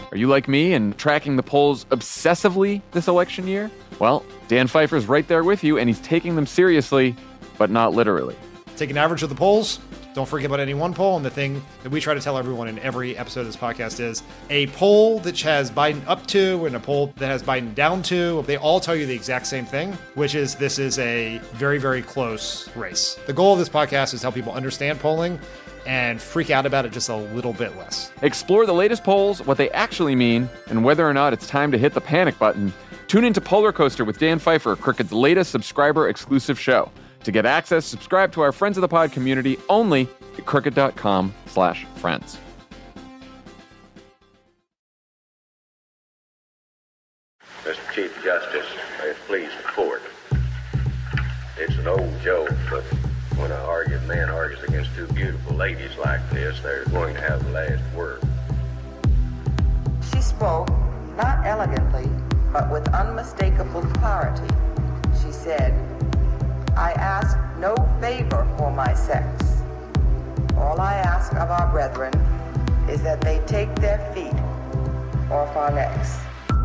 Are you like me and tracking the polls obsessively this election year? Well, Dan Pfeiffer's right there with you, and he's taking them seriously, but not literally. Take an average of the polls. Don't forget about any one poll. And the thing that we try to tell everyone in every episode of this podcast is a poll that has Biden up to and a poll that has Biden down to, they all tell you the exact same thing, which is this is a very, very close race. The goal of this podcast is to help people understand polling and freak out about it just a little bit less. Explore the latest polls, what they actually mean, and whether or not it's time to hit the panic button. Tune into Polar Coaster with Dan Pfeiffer, Crooked's latest subscriber-exclusive show. To get access, subscribe to our Friends of the Pod community only at crooked.com/friends. Mr. Chief Justice, may it please the court. It's an old joke, but when an arguing man argues against two beautiful ladies like this, they're going to have the last word. She spoke, not elegantly, but with unmistakable clarity. She said, "I ask no favor for my sex. All I ask of our brethren is that they take their feet off our necks."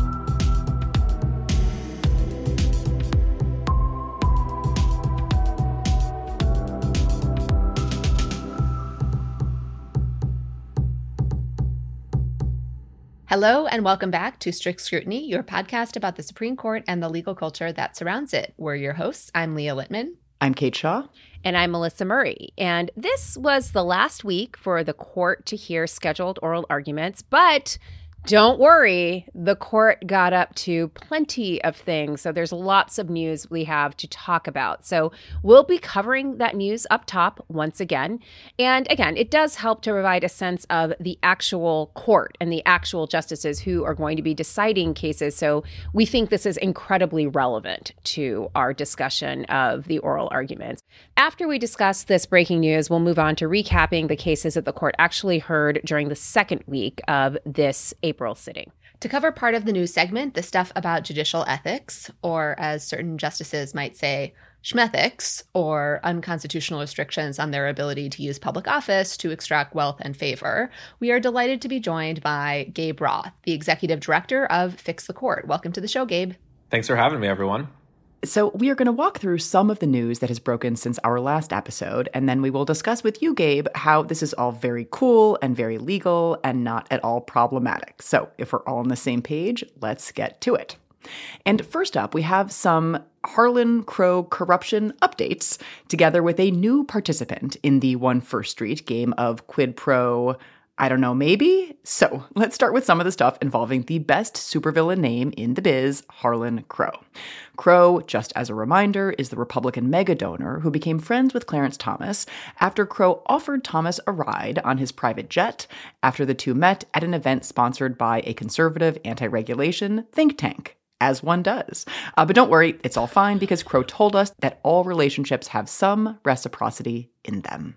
Hello and welcome back to Strict Scrutiny, your podcast about the Supreme Court and the legal culture that surrounds it. We're your hosts. I'm Leah Littman. I'm Kate Shaw. And I'm Melissa Murray. And this was the last week for the court to hear scheduled oral arguments, but don't worry, the court got up to plenty of things. So there's lots of news we have to talk about. So we'll be covering that news up top once again. And again, it does help to provide a sense of the actual court and the actual justices who are going to be deciding cases. So we think this is incredibly relevant to our discussion of the oral arguments. After we discuss this breaking news, we'll move on to recapping the cases that the court actually heard during the second week of this April sitting. To cover part of the news segment, the stuff about judicial ethics, or as certain justices might say, schmethics, or unconstitutional restrictions on their ability to use public office to extract wealth and favor, we are delighted to be joined by Gabe Roth, the executive director of Fix the Court. Welcome to the show, Gabe. Thanks for having me, everyone. So we are going to walk through some of the news that has broken since our last episode, and then we will discuss with you, Gabe, how this is all very cool and very legal and not at all problematic. So if we're all on the same page, let's get to it. And first up, we have some Harlan Crow corruption updates, together with a new participant in the One First Street game of quid pro, I don't know, maybe? So let's start with some of the stuff involving the best supervillain name in the biz, Harlan Crow. Crow, just as a reminder, is the Republican mega donor who became friends with Clarence Thomas after Crow offered Thomas a ride on his private jet after the two met at an event sponsored by a conservative anti-regulation think tank. As one does. But don't worry, it's all fine because Crow told us that all relationships have some reciprocity in them.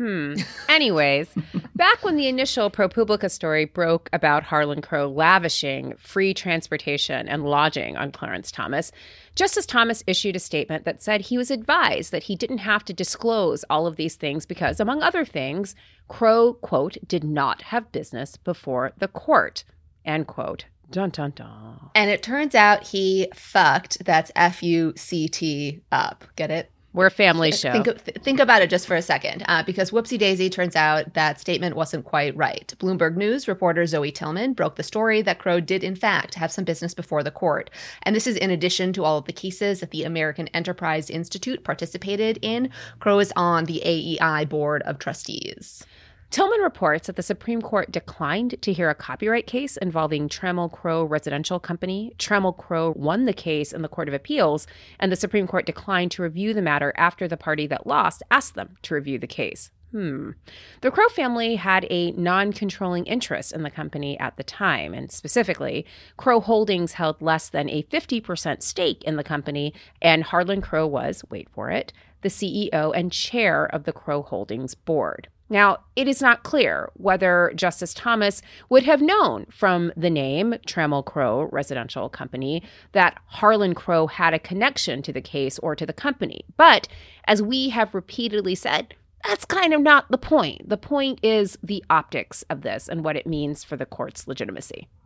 Anyways, back when the initial ProPublica story broke about Harlan Crow lavishing free transportation and lodging on Clarence Thomas, Justice Thomas issued a statement that said he was advised that he didn't have to disclose all of these things because, among other things, Crow, quote, did not have business before the court, end quote. Dun, dun, dun. And it turns out he fucked, that's F-U-C-T up. Get it? We're a family show. Think about it just for a second, because whoopsie daisy, turns out that statement wasn't quite right. Bloomberg News reporter Zoe Tillman broke the story that Crow did, in fact, have some business before the court. And this is in addition to all of the cases that the American Enterprise Institute participated in. Crow is on the AEI Board of Trustees. Tillman reports that the Supreme Court declined to hear a copyright case involving Trammell Crow Residential Company. Trammell Crow won the case in the Court of Appeals, and the Supreme Court declined to review the matter after the party that lost asked them to review the case. The Crow family had a non-controlling interest in the company at the time, and specifically, Crow Holdings held less than a 50% stake in the company, and Harlan Crow was, wait for it, the CEO and chair of the Crow Holdings board. Now, it is not clear whether Justice Thomas would have known from the name Trammell Crow Residential Company that Harlan Crow had a connection to the case or to the company. But as we have repeatedly said, that's kind of not the point. The point is the optics of this and what it means for the court's legitimacy.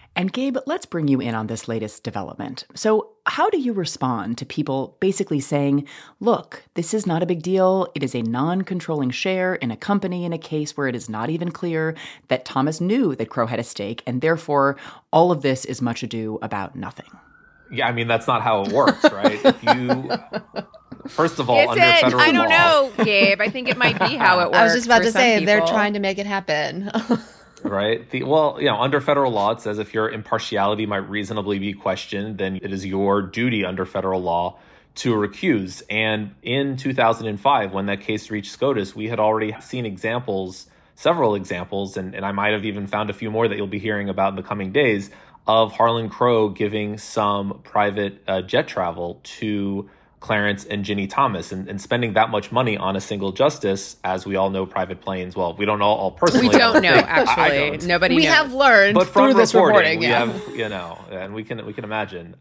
And Gabe, let's bring you in on this latest development. So how do you respond to people basically saying, look, this is not a big deal. It is a non-controlling share in a company in a case where it is not even clear that Thomas knew that Crowe had a stake, and therefore all of this is much ado about nothing? Yeah, I mean, that's not how it works, right? If you, first of all, under federal law... I don't know, Gabe. I think it might be how it works. I was just about to say, people. they're trying to make it happen. Right. Under federal law, it says if your impartiality might reasonably be questioned, then it is your duty under federal law to recuse. And in 2005, when that case reached SCOTUS, we had already seen several examples, and I might have even found a few more that you'll be hearing about in the coming days, of Harlan Crowe giving some private jet travel to Clarence and Ginny Thomas, and spending that much money on a single justice, as we all know, private planes. Well, we don't all personally. We don't know, actually. Nobody knows. We have learned but through this reporting. We have, and we can imagine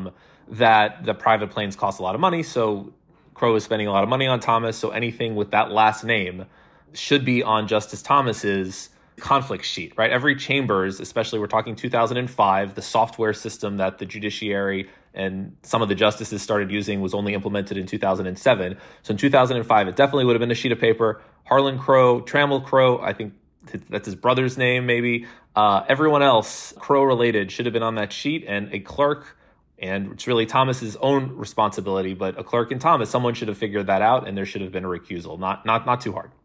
that the private planes cost a lot of money. So Crowe is spending a lot of money on Thomas. So anything with that last name should be on Justice Thomas's conflict sheet, right? Every chambers, especially we're talking 2005, the software system that the judiciary and some of the justices started using was only implemented in 2007. So in 2005, it definitely would have been a sheet of paper. Harlan Crowe, Trammell Crowe, I think that's his brother's name, maybe. Everyone else, Crowe related, should have been on that sheet, and a clerk, and it's really Thomas's own responsibility, but a clerk in Thomas, someone should have figured that out, and there should have been a recusal. Not too hard.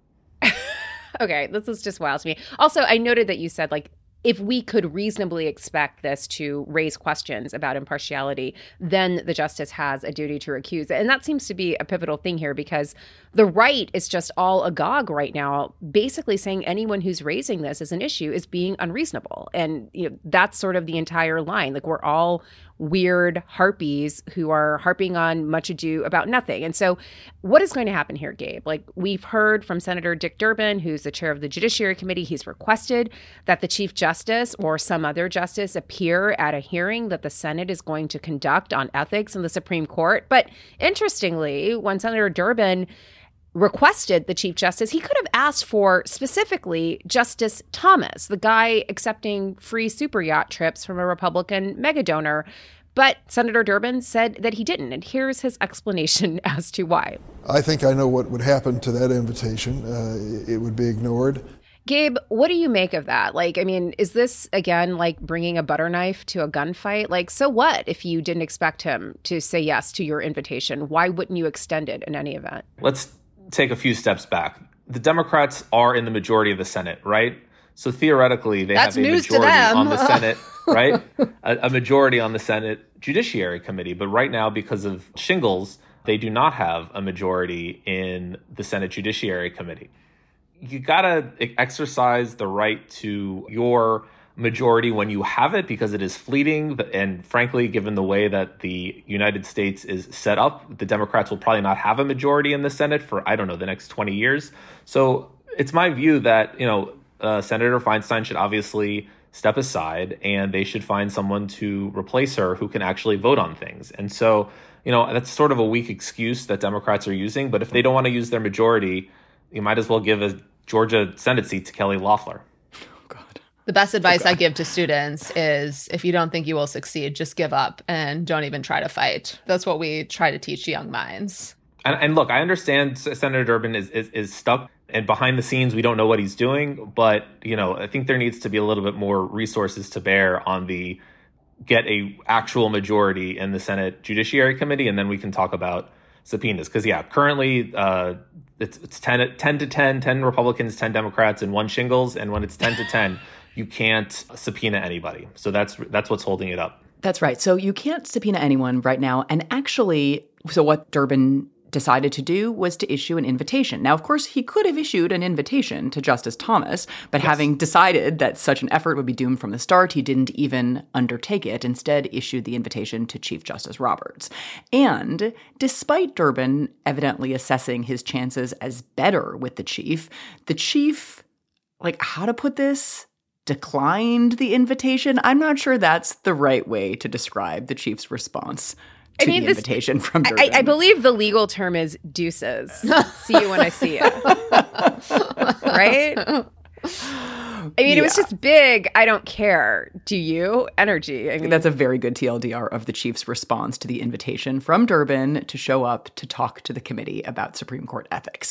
Okay, this is just wild to me. Also, I noted that you said, if we could reasonably expect this to raise questions about impartiality, then the justice has a duty to recuse. And that seems to be a pivotal thing here, because the right is just all agog right now, basically saying anyone who's raising this as an issue is being unreasonable. And that's sort of the entire line. We're all weird harpies who are harping on much ado about nothing. And so what is going to happen here, Gabe? We've heard from Senator Dick Durbin, who's the chair of the Judiciary Committee. He's requested that the Chief Justice or some other justice appear at a hearing that the Senate is going to conduct on ethics in the Supreme Court. But interestingly, when Senator Durbin requested the Chief Justice, he could have asked for specifically Justice Thomas, the guy accepting free super yacht trips from a Republican megadonor. But Senator Durbin said that he didn't. And here's his explanation as to why. I think I know what would happen to that invitation. It would be ignored. Gabe, what do you make of that? Is this, again, like bringing a butter knife to a gunfight? So what if you didn't expect him to say yes to your invitation? Why wouldn't you extend it in any event? Let's take a few steps back. The Democrats are in the majority of the Senate, right? So theoretically, they have a majority on the Senate, right? A majority on the Senate Judiciary Committee. But right now, because of shingles, they do not have a majority in the Senate Judiciary Committee. You got to exercise the right to your majority when you have it, because it is fleeting. And frankly, given the way that the United States is set up, the Democrats will probably not have a majority in the Senate for, the next 20 years. So it's my view that, Senator Feinstein should obviously step aside, and they should find someone to replace her who can actually vote on things. And so, that's sort of a weak excuse that Democrats are using. But if they don't want to use their majority, you might as well give a Georgia Senate seat to Kelly Loeffler. The best advice I give to students is, if you don't think you will succeed, just give up and don't even try to fight. That's what we try to teach young minds. And look, I understand Senator Durbin is stuck, and behind the scenes, we don't know what he's doing. But, I think there needs to be a little bit more resources to bear on get a actual majority in the Senate Judiciary Committee, and then we can talk about subpoenas. Because, currently it's 10 to 10, 10 Republicans, 10 Democrats, and 1 shingles. And when it's 10 to 10, you can't subpoena anybody. So that's what's holding it up. That's right. So you can't subpoena anyone right now. And actually, so what Durbin decided to do was to issue an invitation. Now, of course, he could have issued an invitation to Justice Thomas, but having decided that such an effort would be doomed from the start, he didn't even undertake it. Instead, issued the invitation to Chief Justice Roberts. And despite Durbin evidently assessing his chances as better with the chief, how to put this, declined the invitation. I'm not sure that's the right way to describe the chief's response to the invitation from Durbin. I believe the legal term is deuces. See you when I see you. Right? I mean, it was just big. I don't care. Do you? Energy. I mean, that's a very good TLDR of the chief's response to the invitation from Durbin to show up to talk to the committee about Supreme Court ethics.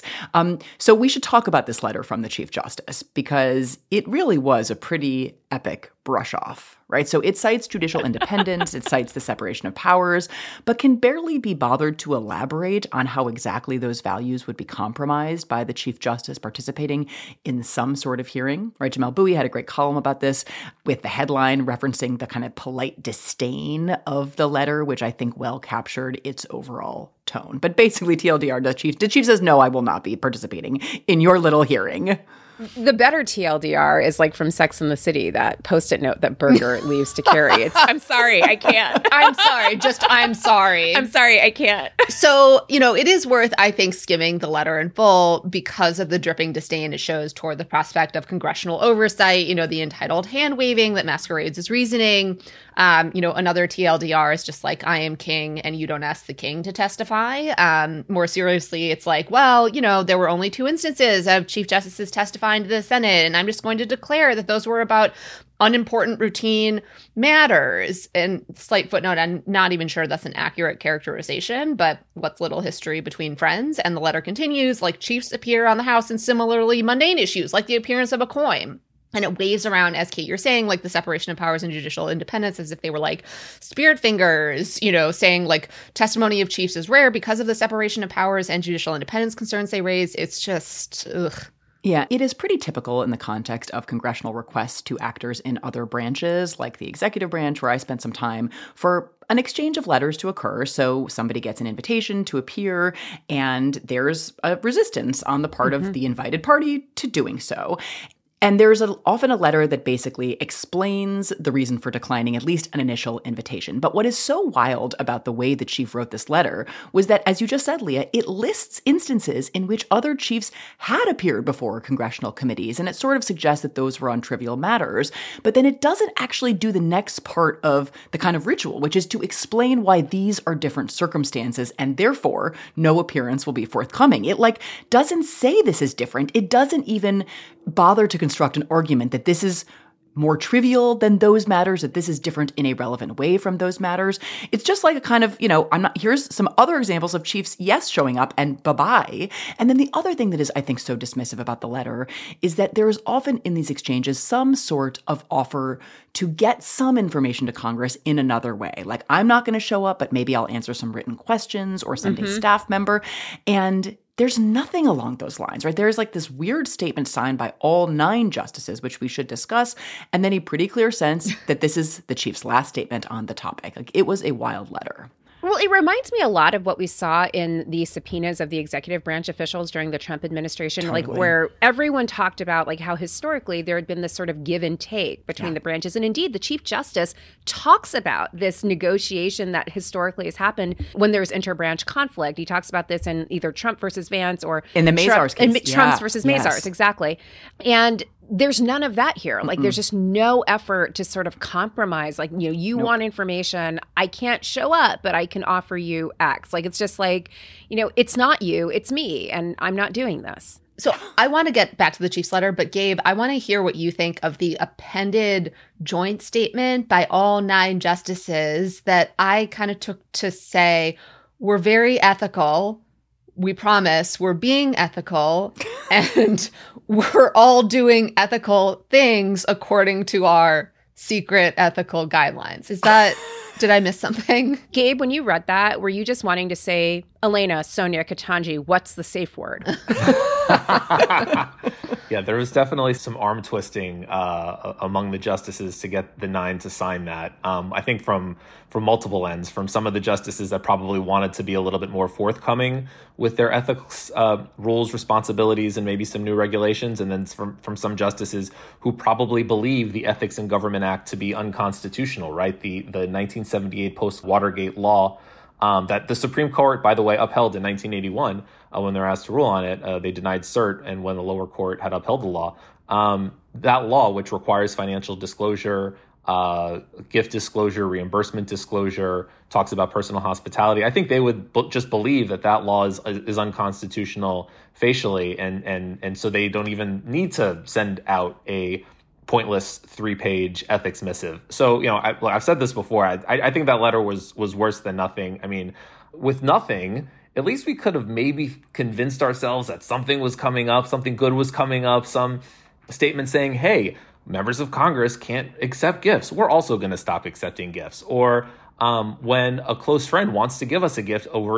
So we should talk about this letter from the Chief Justice because it really was a pretty epic brush off, right? So it cites judicial independence, it cites the separation of powers, but can barely be bothered to elaborate on how exactly those values would be compromised by the Chief Justice participating in some sort of hearing, right? Jamelle Bouie had a great column about this with the headline referencing the kind of polite disdain of the letter, which I think well captured its overall tone. But basically, TLDR, the chief says, no, I will not be participating in your little hearing. The better TLDR is like from Sex and the City, that Post-it note that Berger leaves to Carrie. It's, I'm sorry, I can't. I'm sorry, I'm sorry. I'm sorry, I can't. So, it is worth, I think, skimming the letter in full because of the dripping disdain it shows toward the prospect of congressional oversight, the entitled hand-waving that masquerades as reasoning. Another TLDR is just like, I am king and you don't ask the king to testify. More seriously, it's like, well, there were only 2 instances of Chief Justices testifying to the Senate, and I'm just going to declare that those were about unimportant routine matters. And slight footnote, I'm not even sure that's an accurate characterization, but what's little history between friends? And the letter continues, like, chiefs appear on the House in similarly mundane issues, like the appearance of a coin. And it waves around, as Kate, you're saying, like the separation of powers and judicial independence as if they were like spirit fingers, saying like testimony of chiefs is rare because of the separation of powers and judicial independence concerns they raise. It's just, ugh. Yeah, it is pretty typical in the context of congressional requests to actors in other branches, like the executive branch, where I spent some time, for an exchange of letters to occur. So somebody gets an invitation to appear, and there's a resistance on the part of the invited party to doing so. And there's often a letter that basically explains the reason for declining at least an initial invitation. But what is so wild about the way the chief wrote this letter was that, as you just said, Leah, it lists instances in which other chiefs had appeared before congressional committees, and it sort of suggests that those were on trivial matters. But then it doesn't actually do the next part of the kind of ritual, which is to explain why these are different circumstances, and therefore no appearance will be forthcoming. It doesn't say this is different. It doesn't even bother to construct an argument that this is more trivial than those matters, that this is different in a relevant way from those matters. It's just like a kind of, here's some other examples of chiefs, yes, showing up and bye-bye. And then the other thing that is, I think, so dismissive about the letter is that there is often in these exchanges some sort of offer to get some information to Congress in another way. Like, I'm not going to show up, but maybe I'll answer some written questions or send a staff member. And there's nothing along those lines, right? There's like this weird statement signed by all 9 justices, which we should discuss, and then a pretty clear sense that this is the chief's last statement on the topic. Like, it was a wild letter. Well, it reminds me a lot of what we saw in the subpoenas of the executive branch officials during the Trump administration, like where everyone talked about like how historically there had been this sort of give and take between the branches. And indeed, the Chief Justice talks about this negotiation that historically has happened when there's interbranch conflict. He talks about this in either Trump versus Vance or in the Mazars case. Trump's versus Mazars, exactly. And there's none of that here. Like, there's just no effort to sort of compromise. Like, you want information. I can't show up, but I can offer you X. Like, it's just like, it's not you, it's me, and I'm not doing this. So I want to get back to the chief's letter, but Gabe, I want to hear what you think of the appended joint statement by all 9 justices that I kind of took to say, we're very ethical. We promise we're being ethical, and we're all doing ethical things according to our secret ethical guidelines. Did I miss something? Gabe, when you read that, were you just wanting to say, Elena, Sonia, Ketanji, what's the safe word? Yeah, there was definitely some arm twisting among the justices to get the 9 to sign that. I think from multiple ends, from some of the justices that probably wanted to be a little bit more forthcoming with their ethics rules, responsibilities, and maybe some new regulations, and then from some justices who probably believe the Ethics in Government Act to be unconstitutional, right? The 1978 post-Watergate law that the Supreme Court, by the way, upheld in 1981 when they were asked to rule on it. They denied cert, and when the lower court had upheld the law, that law, which requires financial disclosure, gift disclosure, reimbursement disclosure, talks about personal hospitality. I think they would just believe that law is unconstitutional facially, and so they don't even need to send out a pointless 3-page ethics missive. So, I've said this before. I think that letter was worse than nothing. I mean, with nothing, at least we could have maybe convinced ourselves that something was coming up, something good was coming up, some statement saying, hey, members of Congress can't accept gifts. We're also going to stop accepting gifts. Or when a close friend wants to give us a gift over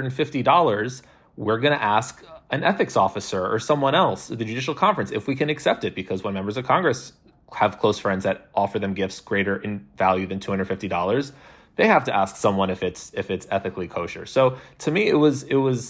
$250, we're going to ask an ethics officer or someone else at the Judicial Conference if we can accept it, because when members of Congress have close friends that offer them gifts greater in value than $250, they have to ask someone if it's ethically kosher. So to me, it was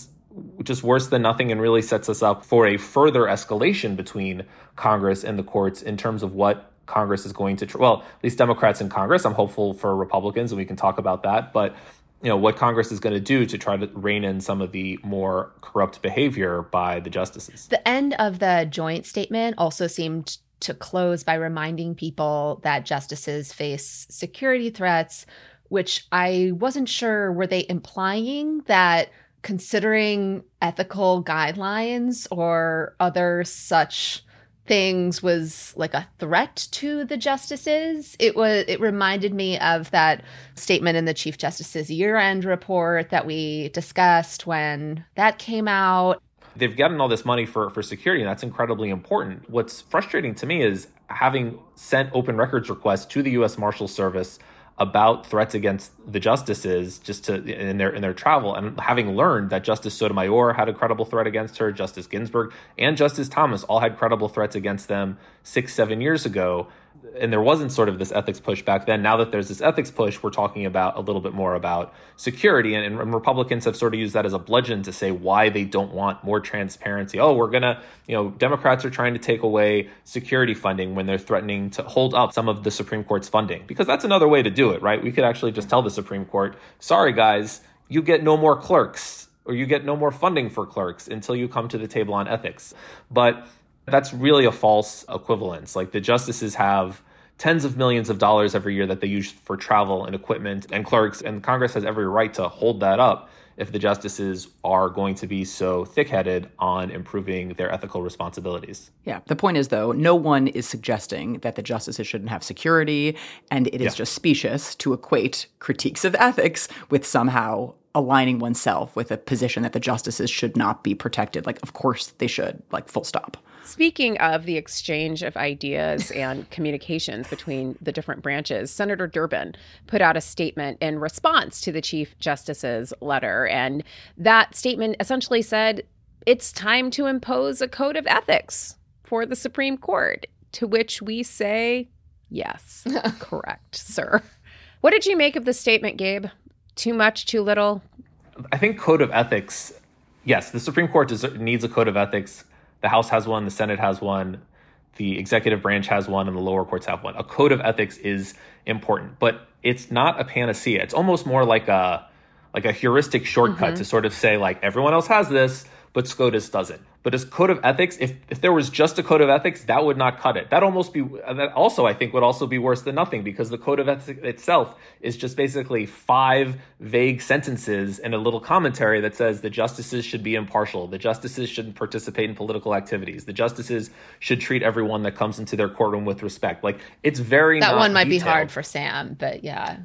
just worse than nothing, and really sets us up for a further escalation between Congress and the courts in terms of what Congress is going to, at least Democrats in Congress. I'm hopeful for Republicans, and we can talk about that. But what Congress is going to do to try to rein in some of the more corrupt behavior by the justices. The end of the joint statement also seemed to close by reminding people that justices face security threats, which I wasn't sure, were they implying that considering ethical guidelines or other such things was like a threat to the justices? It reminded me of that statement in the Chief Justice's year-end report that we discussed when that came out. They've gotten all this money for security, and that's incredibly important. What's frustrating to me is having sent open records requests to the U.S. Marshals Service about threats against the justices in their travel, and having learned that Justice Sotomayor had a credible threat against her, Justice Ginsburg and Justice Thomas all had credible threats against them 6-7 years ago. And there wasn't sort of this ethics push back then. Now that there's this ethics push, we're talking about a little bit more about security. And Republicans have sort of used that as a bludgeon to say why they don't want more transparency. Oh, we're going to, Democrats are trying to take away security funding when they're threatening to hold up some of the Supreme Court's funding. Because that's another way to do it, right? We could actually just tell the Supreme Court, sorry, guys, you get no more clerks, or you get no more funding for clerks until you come to the table on ethics. But that's really a false equivalence. Like, the justices have tens of millions of dollars every year that they use for travel and equipment and clerks, and Congress has every right to hold that up if the justices are going to be so thick-headed on improving their ethical responsibilities. Yeah. The point is, though, no one is suggesting that the justices shouldn't have security, and it is just specious to equate critiques of ethics with somehow aligning oneself with a position that the justices should not be protected. Like, of course they should, like, full stop. Speaking of the exchange of ideas and communications between the different branches, Senator Durbin put out a statement in response to the Chief Justice's letter. And that statement essentially said, it's time to impose a code of ethics for the Supreme Court, to which we say, yes, correct, sir. What did you make of the statement, Gabe? Too much, too little? I think code of ethics, yes, the Supreme Court needs a code of ethics. The House has one, the Senate has one, the executive branch has one, and the lower courts have one. A code of ethics is important, but it's not a panacea. It's almost more like a heuristic shortcut to sort of say, like, everyone else has this, but SCOTUS doesn't. But as code of ethics, if there was just a code of ethics, that would not cut it. That also, I think, would also be worse than nothing, because the code of ethics itself is just basically 5 vague sentences and a little commentary that says the justices should be impartial, the justices shouldn't participate in political activities, the justices should treat everyone that comes into their courtroom with respect. Like, it's very that one might detailed. Be hard for Sam, but yeah.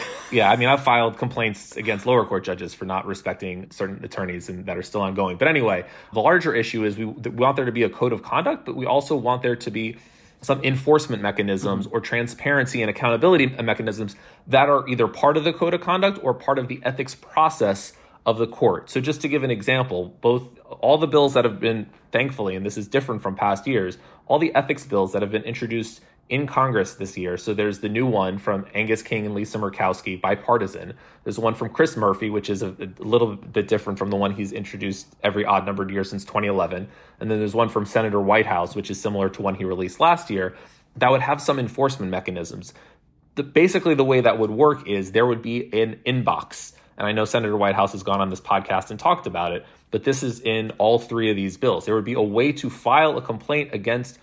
I mean, I've filed complaints against lower court judges for not respecting certain attorneys and that are still ongoing. But anyway, the larger issue is we want there to be a code of conduct, but we also want there to be some enforcement mechanisms or transparency and accountability mechanisms that are either part of the code of conduct or part of the ethics process of the court. So just to give an example, all the bills that have been, thankfully, and this is different from past years, all the ethics bills that have been introduced in Congress this year. So there's the new one from Angus King and Lisa Murkowski, bipartisan. There's one from Chris Murphy, which is a little bit different from the one he's introduced every odd-numbered year since 2011. And then there's one from Senator Whitehouse, which is similar to one he released last year, that would have some enforcement mechanisms. Basically, the way that would work is there would be an inbox. And I know Senator Whitehouse has gone on this podcast and talked about it, but this is in all 3 of these bills. There would be a way to file a complaint against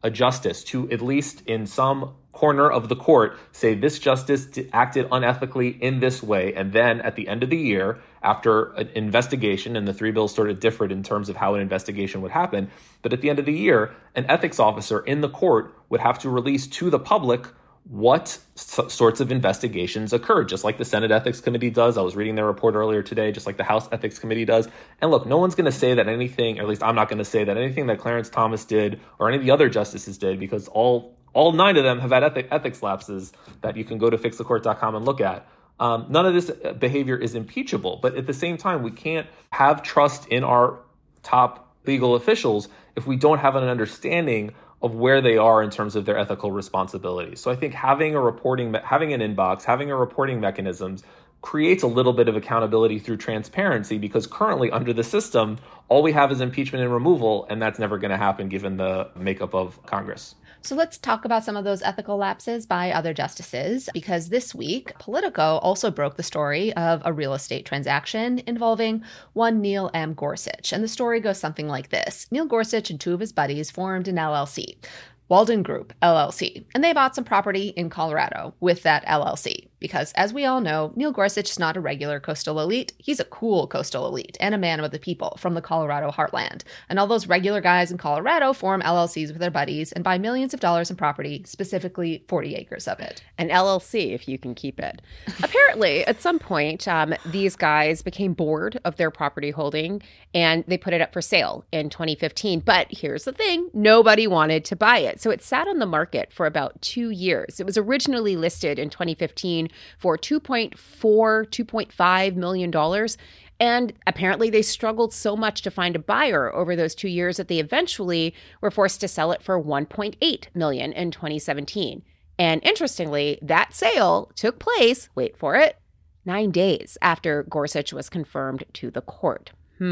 a justice to, at least in some corner of the court, say this justice acted unethically in this way. And then at the end of the year, after an investigation, and the three bills sort of differed in terms of how an investigation would happen, but at the end of the year, an ethics officer in the court would have to release to the public what sorts of investigations occurred, just like the Senate Ethics Committee does. I was reading their report earlier today, just like the House Ethics Committee does. And look, no one's going to say that anything, or at least I'm not going to say that anything that Clarence Thomas did or any of the other justices did, because all 9 of them have had ethics lapses that you can go to fixthecourt.com and look at. None of this behavior is impeachable, but at the same time, we can't have trust in our top legal officials if we don't have an understanding of where they are in terms of their ethical responsibilities. So I think having an inbox, having a reporting mechanisms creates a little bit of accountability through transparency, because currently under the system, all we have is impeachment and removal, and that's never going to happen given the makeup of Congress. So let's talk about some of those ethical lapses by other justices, because this week, Politico also broke the story of a real estate transaction involving one Neil M. Gorsuch. And the story goes something like this. Neil Gorsuch and 2 of his buddies formed an LLC, Walden Group, LLC, and they bought some property in Colorado with that LLC. Because, as we all know, Neil Gorsuch is not a regular coastal elite. He's a cool coastal elite and a man of the people from the Colorado heartland. And all those regular guys in Colorado form LLCs with their buddies and buy millions of dollars in property, specifically 40 acres of it. An LLC, if you can keep it. Apparently, at some point, these guys became bored of their property holding and they put it up for sale in 2015. But here's the thing, nobody wanted to buy it. So it sat on the market for about 2 years. It was originally listed in 2015 for $2.5 million. And apparently they struggled so much to find a buyer over those 2 years that they eventually were forced to sell it for $1.8 million in 2017. And interestingly, that sale took place, wait for it, 9 days after Gorsuch was confirmed to the court.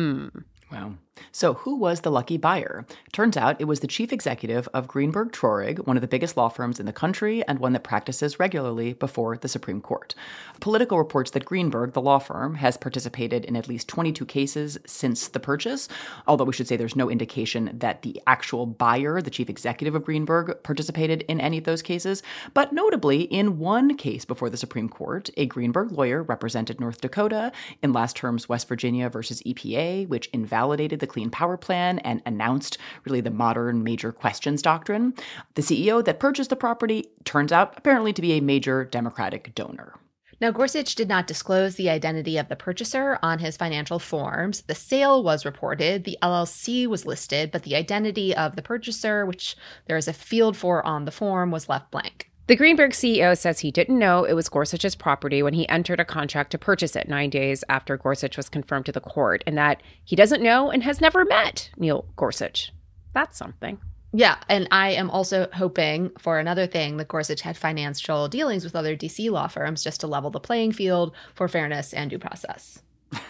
Wow. So who was the lucky buyer? Turns out it was the chief executive of Greenberg Traurig, one of the biggest law firms in the country and one that practices regularly before the Supreme Court. Politico reports that Greenberg, the law firm, has participated in at least 22 cases since the purchase, although we should say there's no indication that the actual buyer, the chief executive of Greenberg, participated in any of those cases. But notably, in one case before the Supreme Court, a Greenberg lawyer represented North Dakota in last term's West Virginia versus EPA, which invalidated the Clean Power Plan and announced really the modern major questions doctrine. The CEO that purchased the property turns out apparently to be a major Democratic donor. Now, Gorsuch did not disclose the identity of the purchaser on his financial forms. The sale was reported, the LLC was listed, but the identity of the purchaser, which there is a field for on the form, was left blank. The Greenberg CEO says he didn't know it was Gorsuch's property when he entered a contract to purchase it 9 days after Gorsuch was confirmed to the court, and that he doesn't know and has never met Neil Gorsuch. That's something. Yeah, and I am also hoping for another thing that Gorsuch had financial dealings with other D.C. law firms just to level the playing field for fairness and due process.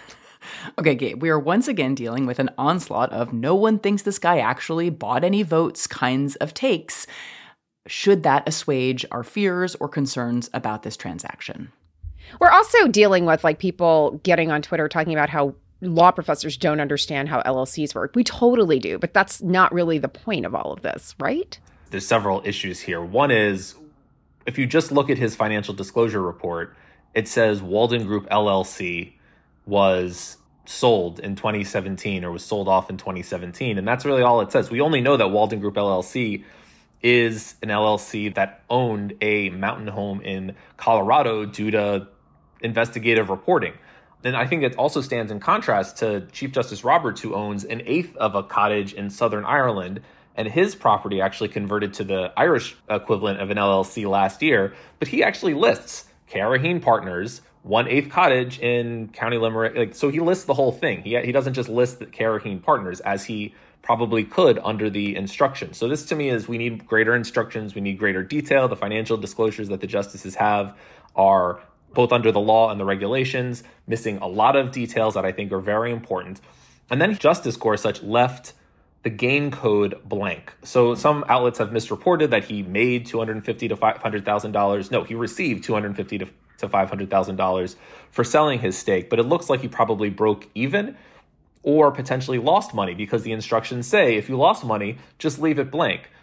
Okay, Gabe, we are once again dealing with an onslaught of no one thinks this guy actually bought any votes kinds of takes. Should that assuage our fears or concerns about this transaction? We're also dealing with people getting on Twitter talking about how law professors don't understand how LLCs work. We totally do, but that's not really the point of all of this, right? There's several issues here. One is, if you just look at his financial disclosure report, it says Walden Group LLC was sold in 2017 or was sold off in 2017. And that's really all it says. We only know that Walden Group LLC is an LLC that owned a mountain home in Colorado due to investigative reporting. And I think it also stands in contrast to Chief Justice Roberts, who owns 1/8 of a cottage in Southern Ireland, and his property actually converted to the Irish equivalent of an LLC last year. But he actually lists Caraheen Partners, 1/8 cottage in County Limerick. So he lists the whole thing. He doesn't just list the Caraheen Partners, as he probably could under the instruction. So this to me is, we need greater instructions. We need greater detail. The financial disclosures that the justices have are both under the law and the regulations, missing a lot of details that I think are very important. And then Justice Gorsuch left the gain code blank. So some outlets have misreported that he made $250,000 to $500,000. No, he received $250,000 to $500,000 for selling his stake, but it looks like he probably broke even or potentially lost money, because the instructions say if you lost money, just leave it blank.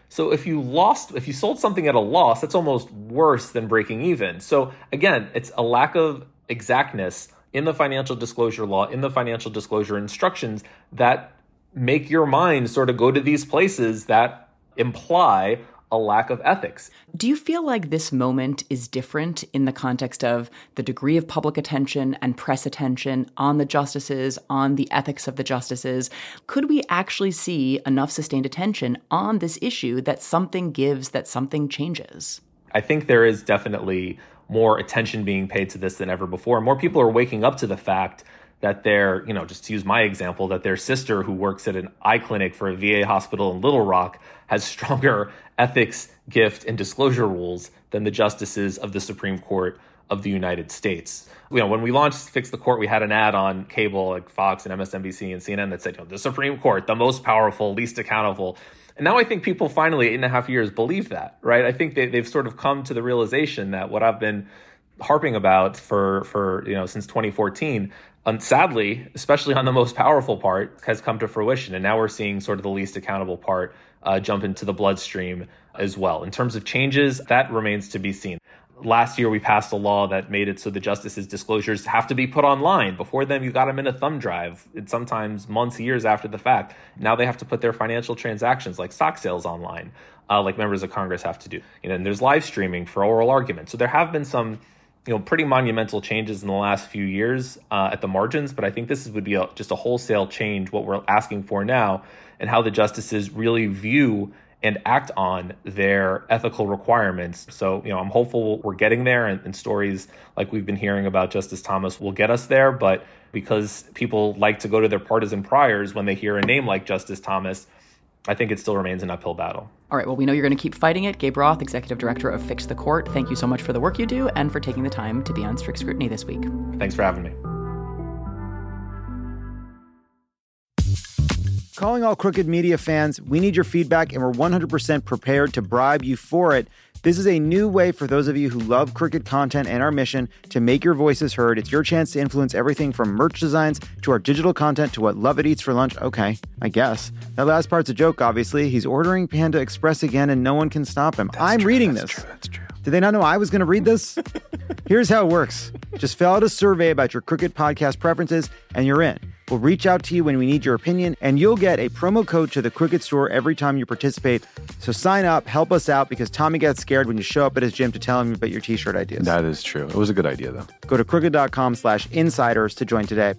So if you sold something at a loss, that's almost worse than breaking even. So again, it's a lack of exactness in the financial disclosure law, in the financial disclosure instructions that make your mind sort of go to these places that imply a lack of ethics. Do you feel like this moment is different in the context of the degree of public attention and press attention on the justices, on the ethics of the justices? Could we actually see enough sustained attention on this issue that something gives, that something changes? I think there is definitely more attention being paid to this than ever before. More people are waking up to the fact that their, just to use my example, that their sister who works at an eye clinic for a VA hospital in Little Rock has stronger ethics, gift, and disclosure rules than the justices of the Supreme Court of the United States. When we launched Fix the Court, we had an ad on cable like Fox and MSNBC and CNN that said, the Supreme Court, the most powerful, least accountable. And now I think people finally, 8.5 years, believe that, right? I think they've sort of come to the realization that what I've been harping about for since 2014, sadly, especially on the most powerful part, has come to fruition. And now we're seeing sort of the least accountable part jump into the bloodstream as well. In terms of changes, that remains to be seen. Last year, we passed a law that made it so the justices' disclosures have to be put online. Before then, you got them in a thumb drive. It's sometimes months, years after the fact. Now they have to put their financial transactions like stock sales online, like members of Congress have to do. And there's live streaming for oral arguments. So there have been some pretty monumental changes in the last few years at the margins, but I think this would be just a wholesale change, what we're asking for now, and how the justices really view and act on their ethical requirements. So, I'm hopeful we're getting there, and stories like we've been hearing about Justice Thomas will get us there, but because people like to go to their partisan priors when they hear a name like Justice Thomas, I think it still remains an uphill battle. All right, well, we know you're going to keep fighting it. Gabe Roth, Executive Director of Fix the Court, thank you so much for the work you do and for taking the time to be on Strict Scrutiny this week. Thanks for having me. Calling all Crooked Media fans, we need your feedback and we're 100% prepared to bribe you for it. This is a new way for those of you who love Crooked content and our mission to make your voices heard. It's your chance to influence everything from merch designs to our digital content to what Lovett eats for lunch. Okay, I guess. That last part's a joke, obviously. He's ordering Panda Express again and no one can stop him. I'm reading this. That's true. Did they not know I was going to read this? Here's how it works. Just fill out a survey about your Crooked podcast preferences and you're in. We'll reach out to you when we need your opinion, and you'll get a promo code to the Crooked store every time you participate. So sign up, help us out, because Tommy got scared when you show up at his gym to tell him about your t-shirt ideas. That is true. It was a good idea, though. Go to crooked.com/insiders to join today.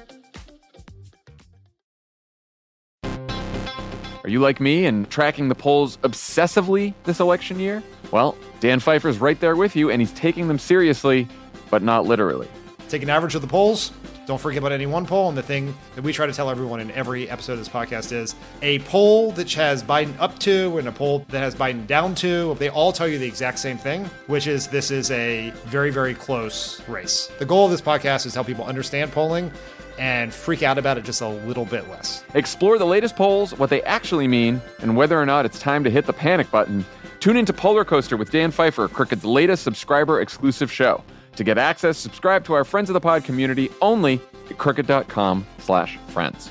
Are you like me and tracking the polls obsessively this election year? Well, Dan Pfeiffer's right there with you, and he's taking them seriously, but not literally. Take an average of the polls. Don't forget about any one poll. And the thing that we try to tell everyone in every episode of this podcast is a poll that has Biden up to and a poll that has Biden down to. They all tell you the exact same thing, which is this is a very, very close race. The goal of this podcast is to help people understand polling and freak out about it just a little bit less. Explore the latest polls, what they actually mean, and whether or not it's time to hit the panic button. Tune into Polar Coaster with Dan Pfeiffer, Crooked's latest subscriber-exclusive show. To get access, subscribe to our Friends of the Pod community only at crooked.com/friends.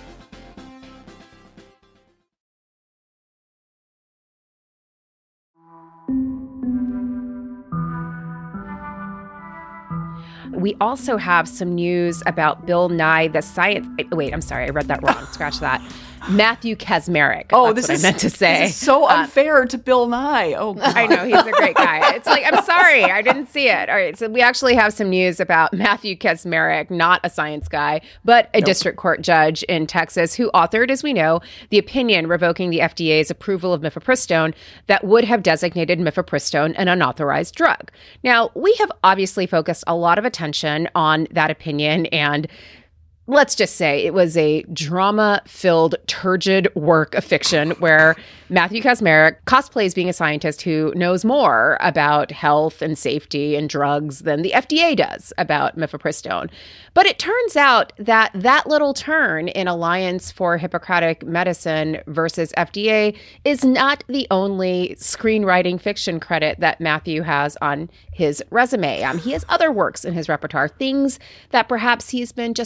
We also have some news about Bill Nye, the science... Wait, I'm sorry. I read that wrong. Scratch that. Matthew Kacsmaryk. Oh, That's what I meant to say. This is so unfair to Bill Nye. Oh, God. I know. He's a great guy. It's like, I'm sorry. I didn't see it. All right. So we actually have some news about Matthew Kacsmaryk, not a science guy, but a district court judge in Texas who authored, as we know, the opinion revoking the FDA's approval of mifepristone that would have designated mifepristone an unauthorized drug. Now, we have obviously focused a lot of attention on that opinion, and let's just say it was a drama-filled, turgid work of fiction where Matthew Kacsmaryk cosplays being a scientist who knows more about health and safety and drugs than the FDA does about mifepristone. But it turns out that that little turn in Alliance for Hippocratic Medicine versus FDA is not the only screenwriting fiction credit that Matthew has on his resume. He has other works in his repertoire, things that perhaps he's been just too modest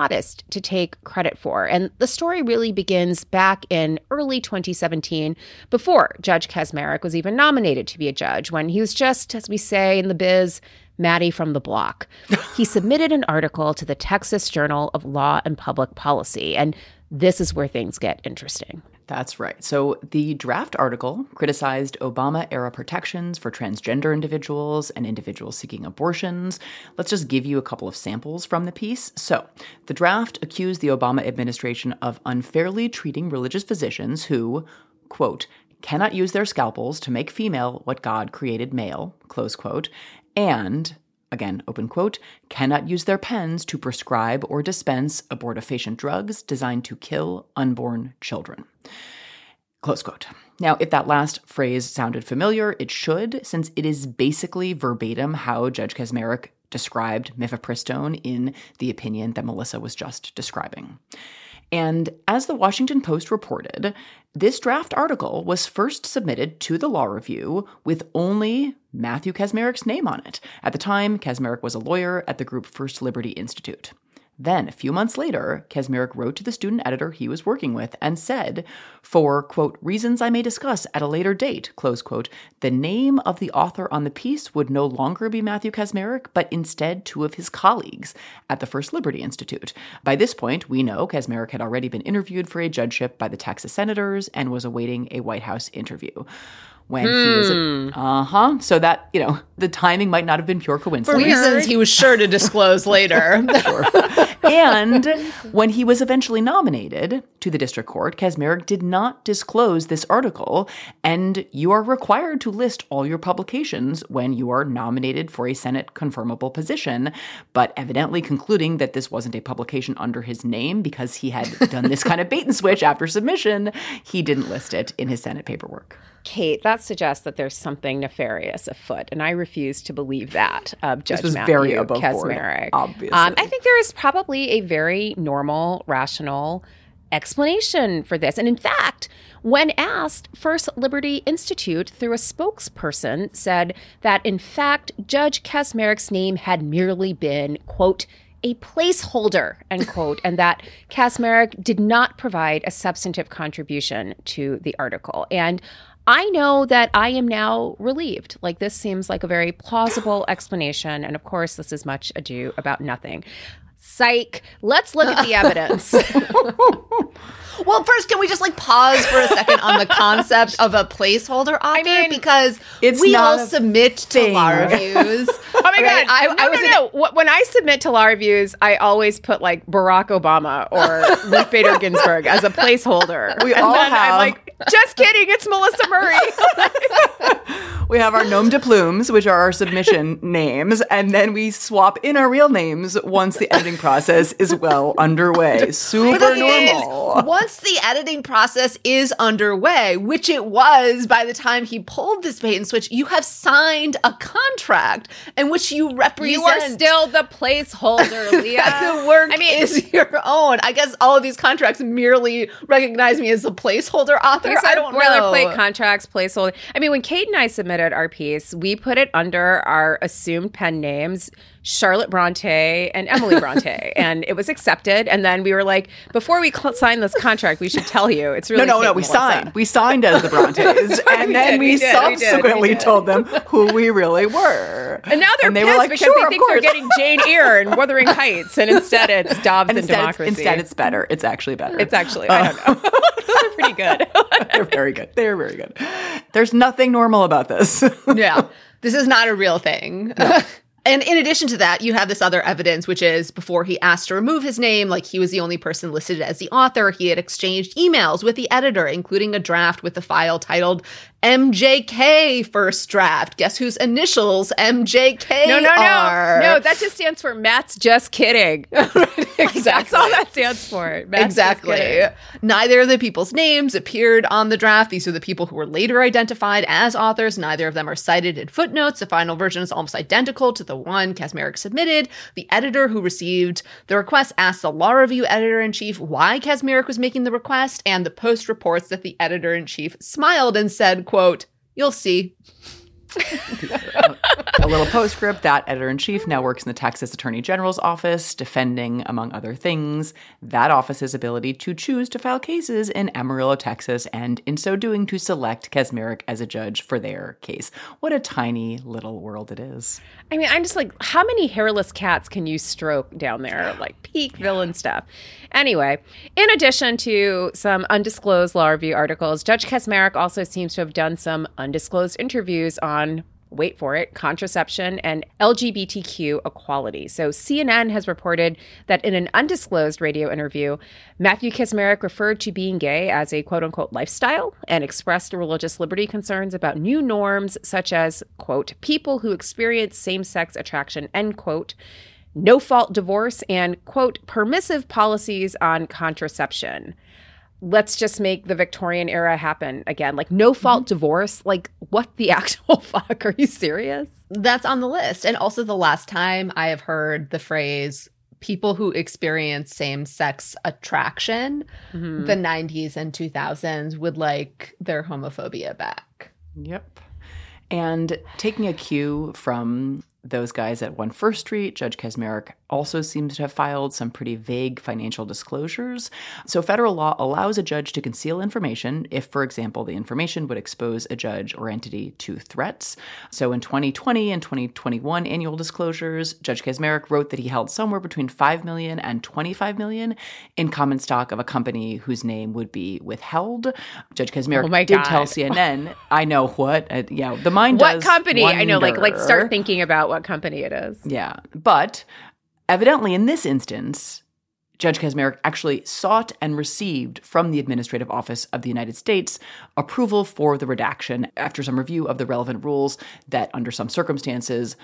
modest to take credit for. And the story really begins back in early 2017, before Judge Kacsmaryk was even nominated to be a judge, when he was just, as we say in the biz, Maddie from the block. He submitted an article to the Texas Journal of Law and Public Policy, and this is where things get interesting. That's right. So the draft article criticized Obama-era protections for transgender individuals and individuals seeking abortions. Let's just give you a couple of samples from the piece. So the draft accused the Obama administration of unfairly treating religious physicians who, quote, cannot use their scalpels to make female what God created male, close quote, and, again, open quote, cannot use their pens to prescribe or dispense abortifacient drugs designed to kill unborn children. Close quote. Now, if that last phrase sounded familiar, it should, since it is basically verbatim how Judge Kacsmaryk described mifepristone in the opinion that Melissa was just describing. And as the Washington Post reported, this draft article was first submitted to the Law Review with only Matthew Kacsmaryk's name on it. At the time, Kacsmaryk was a lawyer at the group First Liberty Institute. Then, a few months later, Kacsmaryk wrote to the student editor he was working with and said, for, quote, reasons I may discuss at a later date, close quote, the name of the author on the piece would no longer be Matthew Kacsmaryk, but instead two of his colleagues at the First Liberty Institute. By this point, we know Kacsmaryk had already been interviewed for a judgeship by the Texas Senators and was awaiting a White House interview. When he was so that, the timing might not have been pure coincidence. For reasons he was sure to disclose later. Sure. And when he was eventually nominated to the district court, Kacsmaryk did not disclose this article, and you are required to list all your publications when you are nominated for a Senate confirmable position, but evidently concluding that this wasn't a publication under his name because he had done this kind of bait and switch after submission, he didn't list it in his Senate paperwork. Kate, that suggests that there's something nefarious afoot, and I refuse to believe that of Judge Matthew very Kacsmaryk. Obviously. I think there is probably a very normal, rational explanation for this. And in fact, when asked, First Liberty Institute, through a spokesperson, said that, in fact, Judge Kacsmaryk's name had merely been, quote, a placeholder, end quote, and that Kacsmaryk did not provide a substantive contribution to the article. And I know that I am now relieved. Like, this seems like a very plausible explanation. And of course, this is much ado about nothing. Psych. Let's look at the evidence. Well, first, can we just pause for a second on the concept of a placeholder author? Because we all submit to law reviews. Oh my God. When I submit to law reviews, I always put Barack Obama or Ruth Bader Ginsburg as a placeholder. We all have. I'm like, just kidding, it's Melissa Murray. We have our nom de plumes, which are our submission names, and then we swap in our real names once the editing process is well underway. Super normal. Once the editing process is underway, which it was by the time he pulled this bait and switch, you have signed a contract in which you represent. You are still the placeholder, Leah. The work is your own. I guess all of these contracts merely recognize me as the placeholder author. I don't know. Boilerplate contracts, placeholder. When Kate and I submitted our piece, we put it under our assumed pen names, Charlotte Bronte and Emily Bronte, and it was accepted. And then we were like, before we sign this contract, we should tell you it's really no. We signed as the Brontes, and then we subsequently told them who we really were. And now they're pissed like, because they think they're getting Jane Eyre and Wuthering Heights, and instead it's Dobbs and Democracy. Instead, it's better. It's actually better. It's actually I don't know. Those are pretty good. They're very good. They're very good. There's nothing normal about this. Yeah, this is not a real thing. No. And in addition to that, you have this other evidence, which is before he asked to remove his name, he was the only person listed as the author, he had exchanged emails with the editor, including a draft with the file titled MJK First Draft. Guess whose initials MJK are? No, that just stands for Matt's Just Kidding. Exactly. That's all that stands for. Matt's exactly. Neither of the people's names appeared on the draft. These are the people who were later identified as authors. Neither of them are cited in footnotes. The final version is almost identical to the one Kacsmaryk submitted. The editor who received the request asked the law review editor-in-chief why Kacsmaryk was making the request, and the Post reports that the editor-in-chief smiled and said, quote, "You'll see." A little postscript, that editor-in-chief now works in the Texas Attorney General's office, defending, among other things, that office's ability to choose to file cases in Amarillo, Texas, and in so doing to select Kacsmaryk as a judge for their case. What a tiny little world it is. I mean, I'm just like, how many hairless cats can you stroke down there? Like peak villain stuff. Anyway, in addition to some undisclosed law review articles, Judge Kacsmaryk also seems to have done some undisclosed interviews on, wait for it, contraception and LGBTQ equality. So CNN has reported that in an undisclosed radio interview, Matthew Kacsmaryk referred to being gay as a quote-unquote lifestyle and expressed religious liberty concerns about new norms such as, quote, people who experience same-sex attraction, end quote, no-fault divorce, and, quote, permissive policies on contraception. Let's just make the Victorian era happen again. Like, no-fault divorce? Like, what the actual fuck? Are you serious? That's on the list. And also the last time I have heard the phrase people who experience same-sex attraction, the 90s and 2000s would like their homophobia back. Yep. And taking a cue from those guys at 1 First Street, Judge Kacsmaryk also seems to have filed some pretty vague financial disclosures. So federal law allows a judge to conceal information if, for example, the information would expose a judge or entity to threats. So in 2020 and 2021 annual disclosures, Judge Kacsmaryk wrote that he held somewhere between $5 million and $25 million in common stock of a company whose name would be withheld. Judge Kacsmaryk did tell CNN, I know what, the mind does what company? wonder. I know, like start thinking about what company it is. Yeah, but evidently in this instance, Judge Kacsmaryk actually sought and received from the Administrative Office of the United States approval for the redaction after some review of the relevant rules that under some circumstances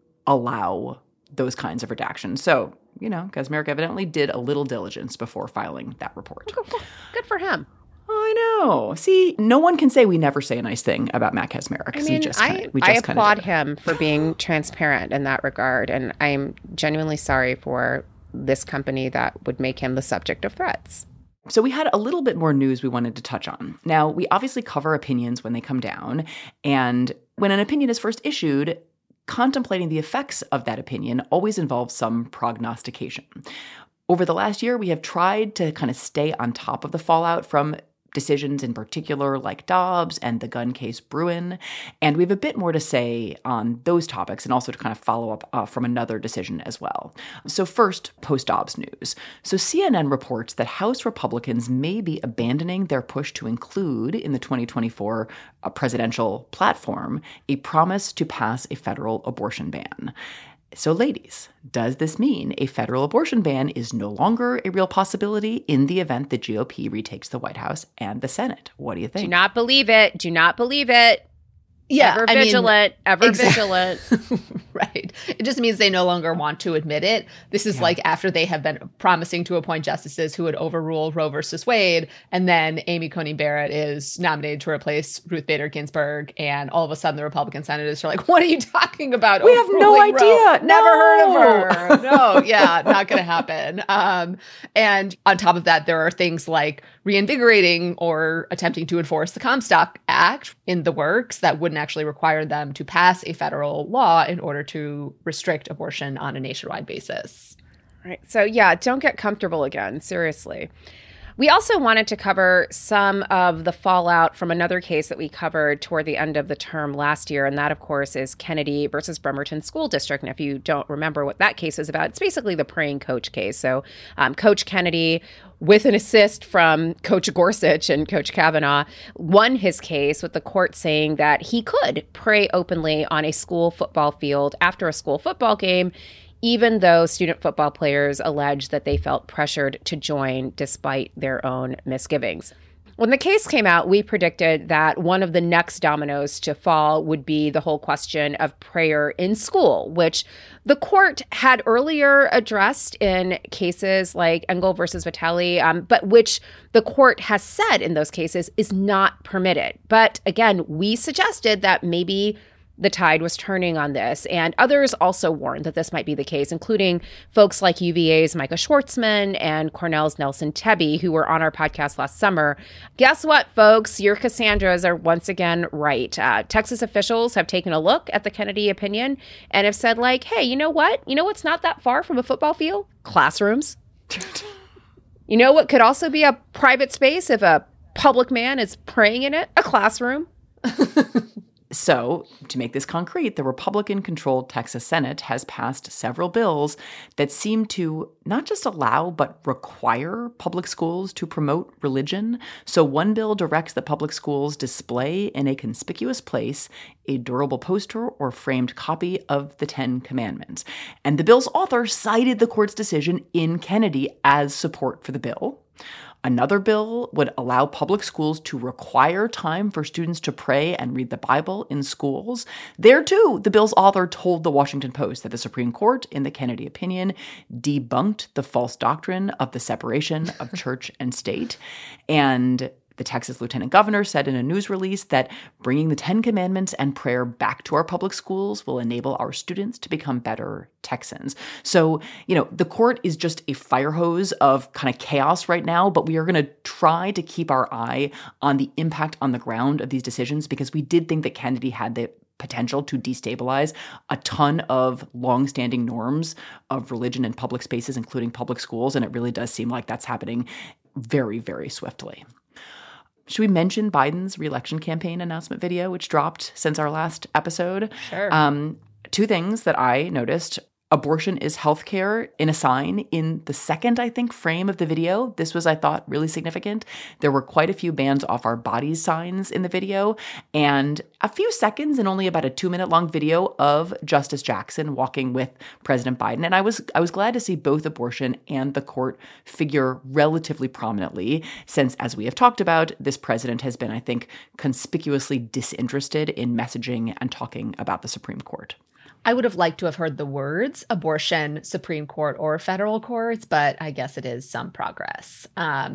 allow those kinds of redactions. So, Kacsmaryk evidently did a little diligence before filing that report. Good for him. I know. See, no one can say we never say a nice thing about Matt Kacsmaryk. I mean, I applaud him for being transparent in that regard, and I'm genuinely sorry for this company that would make him the subject of threats. So we had a little bit more news we wanted to touch on. Now, we obviously cover opinions when they come down, and when an opinion is first issued, contemplating the effects of that opinion always involves some prognostication. Over the last year, we have tried to kind of stay on top of the fallout from decisions in particular like Dobbs and the gun case Bruen. And we have a bit more to say on those topics and also to kind of follow up from another decision as well. So first, post-Dobbs news. So CNN reports that House Republicans may be abandoning their push to include in the 2024 presidential platform a promise to pass a federal abortion ban. So ladies, does this mean a federal abortion ban is no longer a real possibility in the event the GOP retakes the White House and the Senate? What do you think? Do not believe it. Do not believe it. Yeah, ever vigilant. Right. It just means they no longer want to admit it. This is like after they have been promising to appoint justices who would overrule Roe versus Wade, and then Amy Coney Barrett is nominated to replace Ruth Bader Ginsburg, and all of a sudden the Republican senators are like, what are you talking about? We have no idea. Never heard of her. No, not going to happen. And on top of that, there are things like reinvigorating or attempting to enforce the Comstock Act in the works that wouldn't actually require them to pass a federal law in order to restrict abortion on a nationwide basis. Right. So don't get comfortable again. Seriously. We also wanted to cover some of the fallout from another case that we covered toward the end of the term last year. And that, of course, is Kennedy versus Bremerton School District. And if you don't remember what that case is about, it's basically the praying coach case. So Coach Kennedy, with an assist from Coach Gorsuch and Coach Kavanaugh, won his case with the court saying that he could pray openly on a school football field after a school football game, even though student football players alleged that they felt pressured to join despite their own misgivings. When the case came out, we predicted that one of the next dominoes to fall would be the whole question of prayer in school, which the court had earlier addressed in cases like Engel versus Vitale, but which the court has said in those cases is not permitted. But again, we suggested that maybe the tide was turning on this, and others also warned that this might be the case, including folks like UVA's Micah Schwartzman and Cornell's Nelson Tebbe, who were on our podcast last summer. Guess what, folks? Your Cassandras are once again right. Texas officials have taken a look at the Kennedy opinion and have said, like, hey, you know what? You know what's not that far from a football field? Classrooms. You know what could also be a private space if a public man is praying in it? A classroom. So, to make this concrete, the Republican-controlled Texas Senate has passed several bills that seem to not just allow, but require public schools to promote religion. So one bill directs that public schools display in a conspicuous place a durable poster or framed copy of the Ten Commandments. And the bill's author cited the court's decision in Kennedy as support for the bill. Another bill would allow public schools to require time for students to pray and read the Bible in schools. There, too, the bill's author told the Washington Post that the Supreme Court, in the Kennedy opinion, debunked the false doctrine of the separation of church and state. And the Texas lieutenant governor said in a news release that bringing the Ten Commandments and prayer back to our public schools will enable our students to become better Texans. So, the court is just a fire hose of kind of chaos right now, but we are going to try to keep our eye on the impact on the ground of these decisions, because we did think that Kennedy had the potential to destabilize a ton of longstanding norms of religion in public spaces, including public schools, and it really does seem like that's happening very, very swiftly. Should we mention Biden's re-election campaign announcement video, which dropped since our last episode? Sure. Two things that I noticed. Abortion is healthcare in a sign in the second, I think, frame of the video. This was, I thought, really significant. There were quite a few bands off our bodies signs in the video, and a few seconds and only about a 2-minute long video of Justice Jackson walking with President Biden. And I was glad to see both abortion and the court figure relatively prominently, since, as we have talked about, this president has been, I think, conspicuously disinterested in messaging and talking about the Supreme Court. I would have liked to have heard the words abortion, Supreme Court, or federal courts, but I guess it is some progress.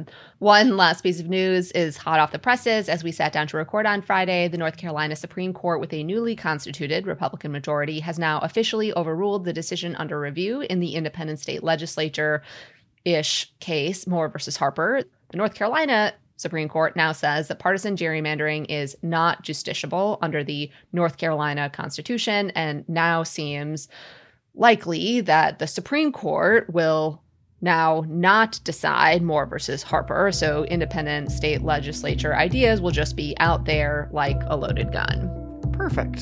One last piece of news is hot off the presses. As we sat down to record on Friday, the North Carolina Supreme Court, with a newly constituted Republican majority, has now officially overruled the decision under review in the independent state legislature-ish case, Moore versus Harper. The North Carolina Supreme Court now says that partisan gerrymandering is not justiciable under the North Carolina Constitution, and now seems likely that the Supreme Court will now not decide Moore versus Harper, so independent state legislature ideas will just be out there like a loaded gun. Perfect.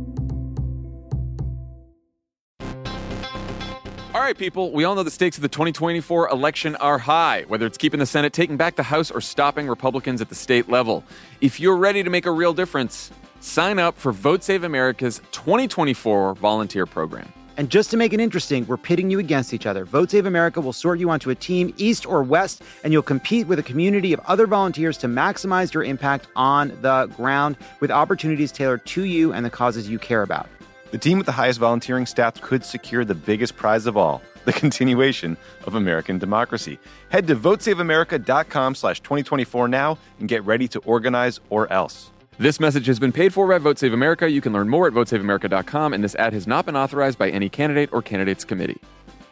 All right, people, we all know the stakes of the 2024 election are high, whether it's keeping the Senate, taking back the House, or stopping Republicans at the state level. If you're ready to make a real difference, sign up for Vote Save America's 2024 volunteer program. And just to make it interesting, we're pitting you against each other. Vote Save America will sort you onto a team, east or west, and you'll compete with a community of other volunteers to maximize your impact on the ground with opportunities tailored to you and the causes you care about. The team with the highest volunteering stats could secure the biggest prize of all, the continuation of American democracy. Head to votesaveamerica.com/2024 now and get ready to organize or else. This message has been paid for by Vote Save America. You can learn more at votesaveamerica.com, and this ad has not been authorized by any candidate or candidates committee.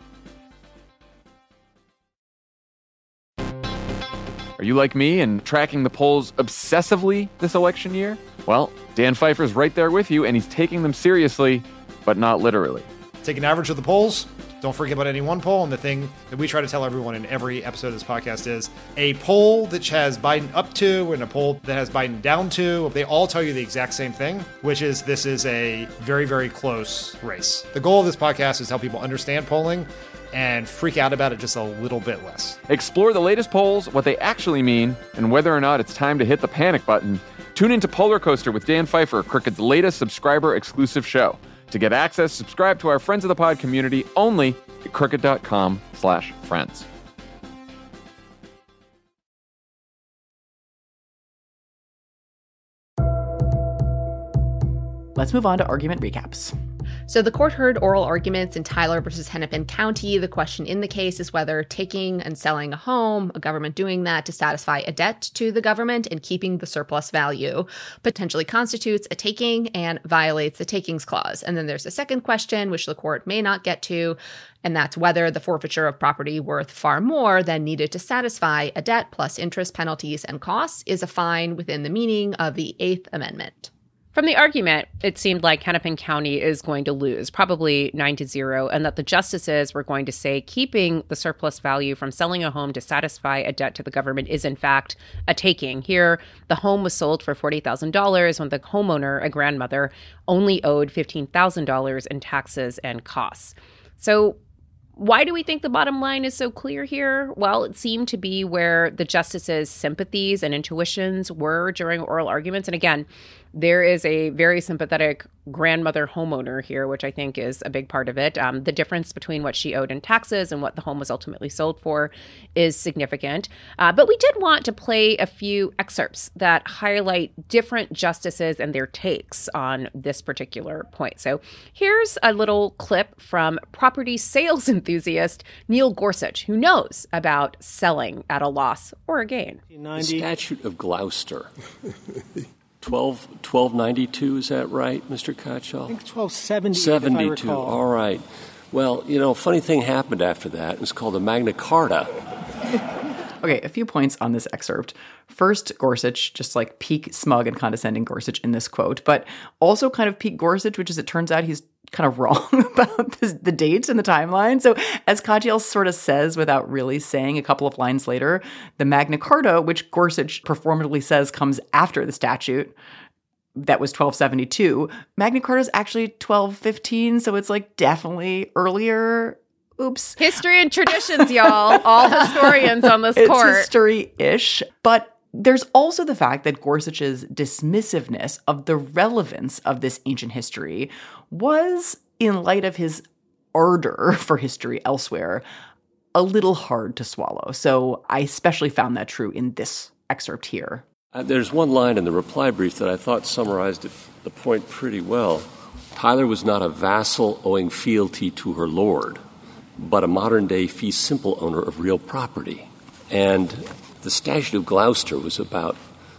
Are you like me and tracking the polls obsessively this election year? Well, Dan Pfeiffer's right there with you, and he's taking them seriously, but not literally. Take an average of the polls. Don't forget about any one poll. And the thing that we try to tell everyone in every episode of this podcast is a poll that has Biden up to and a poll that has Biden down to. They all tell you the exact same thing, which is this is a very, very close race. The goal of this podcast is to help people understand polling and freak out about it just a little bit less. Explore the latest polls, what they actually mean, and whether or not it's time to hit the panic button. Tune into Polar Coaster with Dan Pfeiffer, Crooked's latest subscriber-exclusive show. To get access, subscribe to our Friends of the Pod community only at crooked.com/friends. Let's move on to argument recaps. So the court heard oral arguments in Tyler versus Hennepin County. The question in the case is whether taking and selling a home, a government doing that to satisfy a debt to the government and keeping the surplus value, potentially constitutes a taking and violates the takings clause. And then there's a second question, which the court may not get to, and that's whether the forfeiture of property worth far more than needed to satisfy a debt plus interest, penalties, and costs is a fine within the meaning of the Eighth Amendment. From the argument, it seemed like Hennepin County is going to lose, probably 9-0, and that the justices were going to say keeping the surplus value from selling a home to satisfy a debt to the government is in fact a taking. Here, the home was sold for $40,000 when the homeowner, a grandmother, only owed $15,000 in taxes and costs. So why do we think the bottom line is so clear here? Well, it seemed to be where the justices' sympathies and intuitions were during oral arguments. And again, there is a very sympathetic grandmother homeowner here, which I think is a big part of it. The difference between what she owed in taxes and what the home was ultimately sold for is significant. But we did want to play a few excerpts that highlight different justices and their takes on this particular point. So here's a little clip from property sales enthusiast Neil Gorsuch, who knows about selling at a loss or a gain. The Statute of Gloucester. 1292, is that right, Mr. Katyal? I think 1270, 72, if I recall. All right. Well, a funny thing happened after that. It was called the Magna Carta. Okay, a few points on this excerpt. First, Gorsuch, just like peak smug and condescending Gorsuch in this quote, but also kind of peak Gorsuch, which is it turns out he's kind of wrong about the dates and the timeline. So as Katyal sort of says without really saying a couple of lines later, the Magna Carta, which Gorsuch performatively says comes after the statute, that was 1272. Magna Carta is actually 1215, so it's like definitely earlier. Oops. History and traditions, y'all. All historians on this court. It's history-ish, but there's also the fact that Gorsuch's dismissiveness of the relevance of this ancient history was, in light of his ardor for history elsewhere, a little hard to swallow. So I especially found that true in this excerpt here. There's one line in the reply brief that I thought summarized the point pretty well. Tyler was not a vassal owing fealty to her lord, but a modern-day fee simple owner of real property. And the Statute of Gloucester was about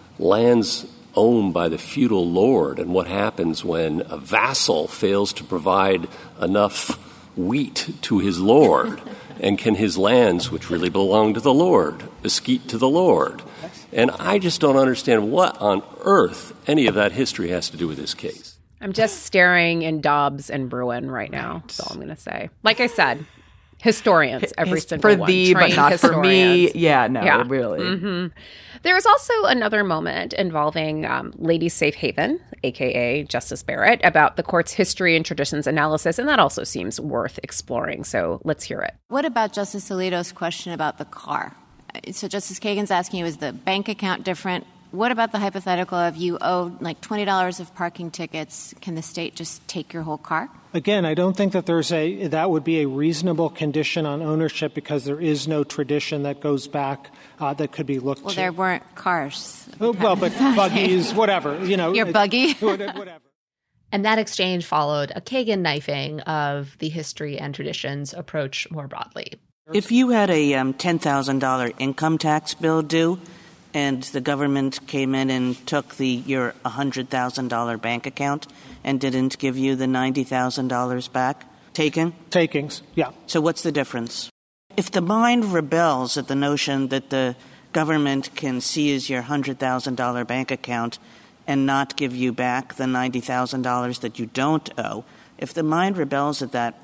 lands owned by the feudal lord and what happens when a vassal fails to provide enough wheat to his lord, and can his lands, which really belong to the lord, escheat to the lord. And I just don't understand what on earth any of that history has to do with this case. I'm just staring in Dobbs and Bruin right now. That's all I'm going to say. Like I said, historians, every single one. For thee, but not historians. For me. Yeah, no, really. Mm-hmm. There was also another moment involving Lady Safe Haven, a.k.a. Justice Barrett, about the court's history and traditions analysis, and that also seems worth exploring. So let's hear it. What about Justice Alito's question about the car? So Justice Kagan's asking you, is the bank account different? What about the hypothetical of you owe like $20 of parking tickets? Can the state just take your whole car? Again, I don't think that that would be a reasonable condition on ownership because there is no tradition that goes back that could be looked to. Well, there weren't cars. Oh, well, but buggies, whatever. Your buggy? Whatever. And that exchange followed a Kagan knifing of the history and traditions approach more broadly. If you had a $10,000 income tax bill due, and the government came in and took your $100,000 bank account and didn't give you the $90,000 back? Takings, yeah. So what's the difference? If the mind rebels at the notion that the government can seize your $100,000 bank account and not give you back the $90,000 that you don't owe, if the mind rebels at that,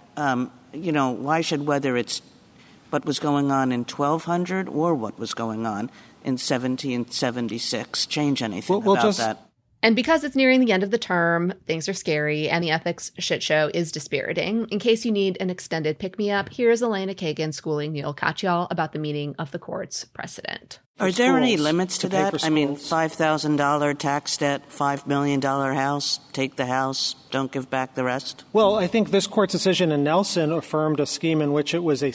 why should, whether it's what was going on in 1200 or what was going on in 1776, change anything about that? And because it's nearing the end of the term, things are scary, and the ethics shit show is dispiriting. In case you need an extended pick-me-up, here's Elena Kagan schooling Neil Katyal about the meaning of the court's precedent. Are there any limits to that? I mean, $5,000 tax debt, $5 million house, take the house, don't give back the rest? Well, I think this court's decision in Nelson affirmed a scheme in which it was a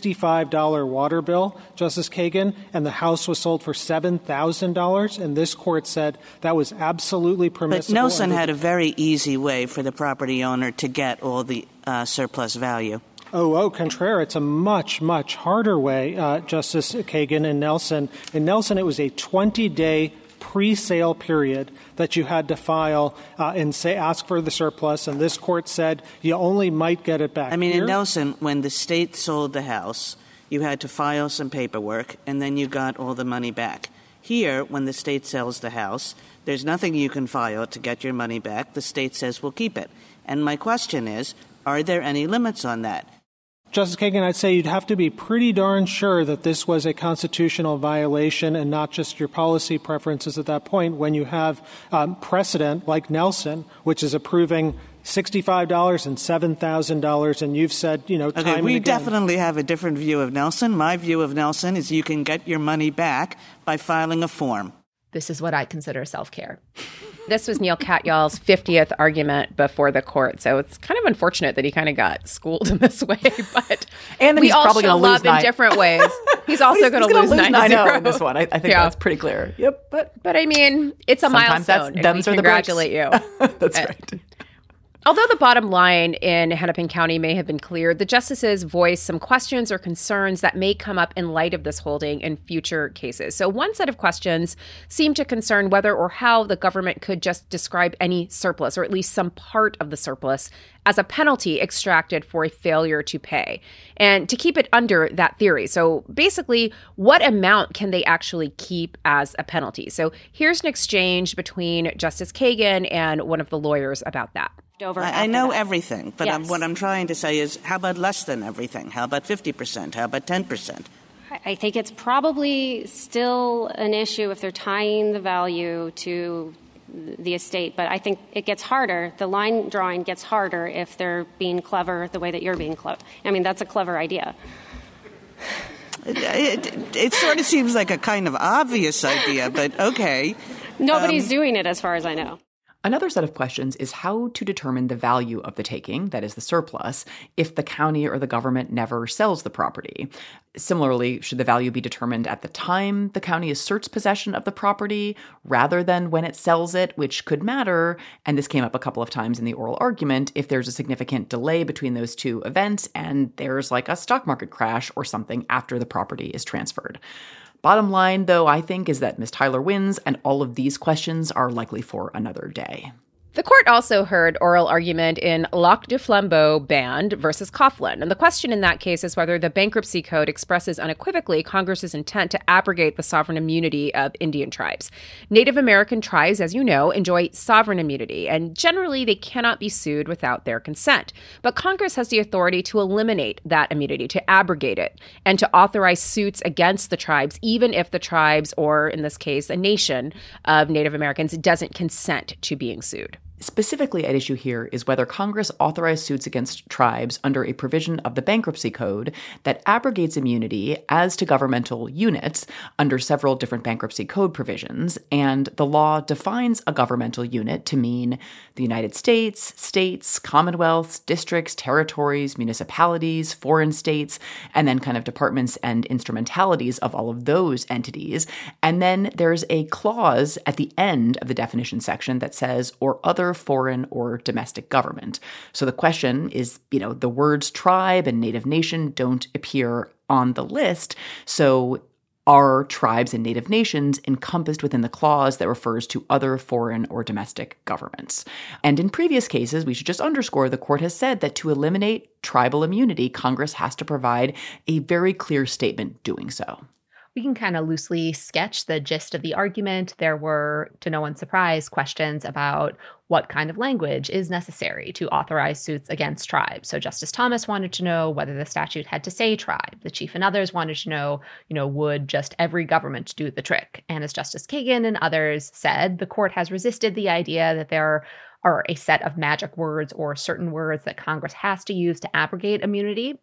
$65 water bill, Justice Kagan, and the house was sold for $7,000. And this court said that was absolutely permissible. But Nelson had a very easy way for the property owner to get all the surplus value. Au contraire, it's a much, much harder way, Justice Kagan and Nelson. In Nelson, it was a 20-day pre-sale period that you had to file and ask for the surplus, and this court said you only might get it back. I mean, in Nelson, when the state sold the house, you had to file some paperwork, and then you got all the money back. Here, when the state sells the house, there's nothing you can file to get your money back. The state says we'll keep it. And my question is, are there any limits on that? Justice Kagan, I'd say you'd have to be pretty darn sure that this was a constitutional violation and not just your policy preferences at that point when you have precedent like Nelson, which is approving $65 and $7,000, and you've said, time and again. We definitely have a different view of Nelson. My view of Nelson is you can get your money back by filing a form. This is what I consider self-care. This was Neil Katyal's 50th argument before the court, so it's kind of unfortunate that he kind of got schooled in this way. But and we all show love in different ways. He's also going to lose 9-0 in this one. I think that's pretty clear. Yep. But I mean, it's a milestone. Them's we congratulate you. That's right. Although the bottom line in Hennepin County may have been clear, the justices voiced some questions or concerns that may come up in light of this holding in future cases. So one set of questions seemed to concern whether or how the government could just describe any surplus, or at least some part of the surplus, as a penalty extracted for a failure to pay, and to keep it under that theory. So basically, what amount can they actually keep as a penalty? So here's an exchange between Justice Kagan and one of the lawyers about that. I know everything, but what I'm trying to say is, how about less than everything? How about 50%? How about 10%? I think it's probably still an issue if they're tying the value to the estate, but I think it gets harder. The line drawing gets harder if they're being clever the way that you're being clever. I mean, that's a clever idea. It sort of seems like a kind of obvious idea, but okay. Nobody's doing it as far as I know. Another set of questions is how to determine the value of the taking, that is the surplus, if the county or the government never sells the property. Similarly, should the value be determined at the time the county asserts possession of the property rather than when it sells it, which could matter, and this came up a couple of times in the oral argument, if there's a significant delay between those two events and there's like a stock market crash or something after the property is transferred. Bottom line, though, I think, is that Ms. Tyler wins, and all of these questions are likely for another day. The court also heard oral argument in Lac du Flambeau Band versus Coughlin. And the question in that case is whether the bankruptcy code expresses unequivocally Congress's intent to abrogate the sovereign immunity of Indian tribes. Native American tribes, as you know, enjoy sovereign immunity, and generally they cannot be sued without their consent. But Congress has the authority to eliminate that immunity, to abrogate it, and to authorize suits against the tribes, even if the tribes, or in this case, a nation of Native Americans, doesn't consent to being sued. Specifically at issue here is whether Congress authorized suits against tribes under a provision of the Bankruptcy Code that abrogates immunity as to governmental units under several different bankruptcy code provisions, and the law defines a governmental unit to mean the United States, states, commonwealths, districts, territories, municipalities, foreign states, and then kind of departments and instrumentalities of all of those entities. And then there's a clause at the end of the definition section that says, or other foreign or domestic government. So the question is, the words tribe and native nation don't appear on the list. So are tribes and native nations encompassed within the clause that refers to other foreign or domestic governments? And in previous cases, we should just underscore the court has said that to eliminate tribal immunity, Congress has to provide a very clear statement doing so. We can kind of loosely sketch the gist of the argument. There were, to no one's surprise, questions about what kind of language is necessary to authorize suits against tribes. So Justice Thomas wanted to know whether the statute had to say tribe. The Chief and others wanted to know, would just every government do the trick? And as Justice Kagan and others said, the court has resisted the idea that there are a set of magic words or certain words that Congress has to use to abrogate immunity.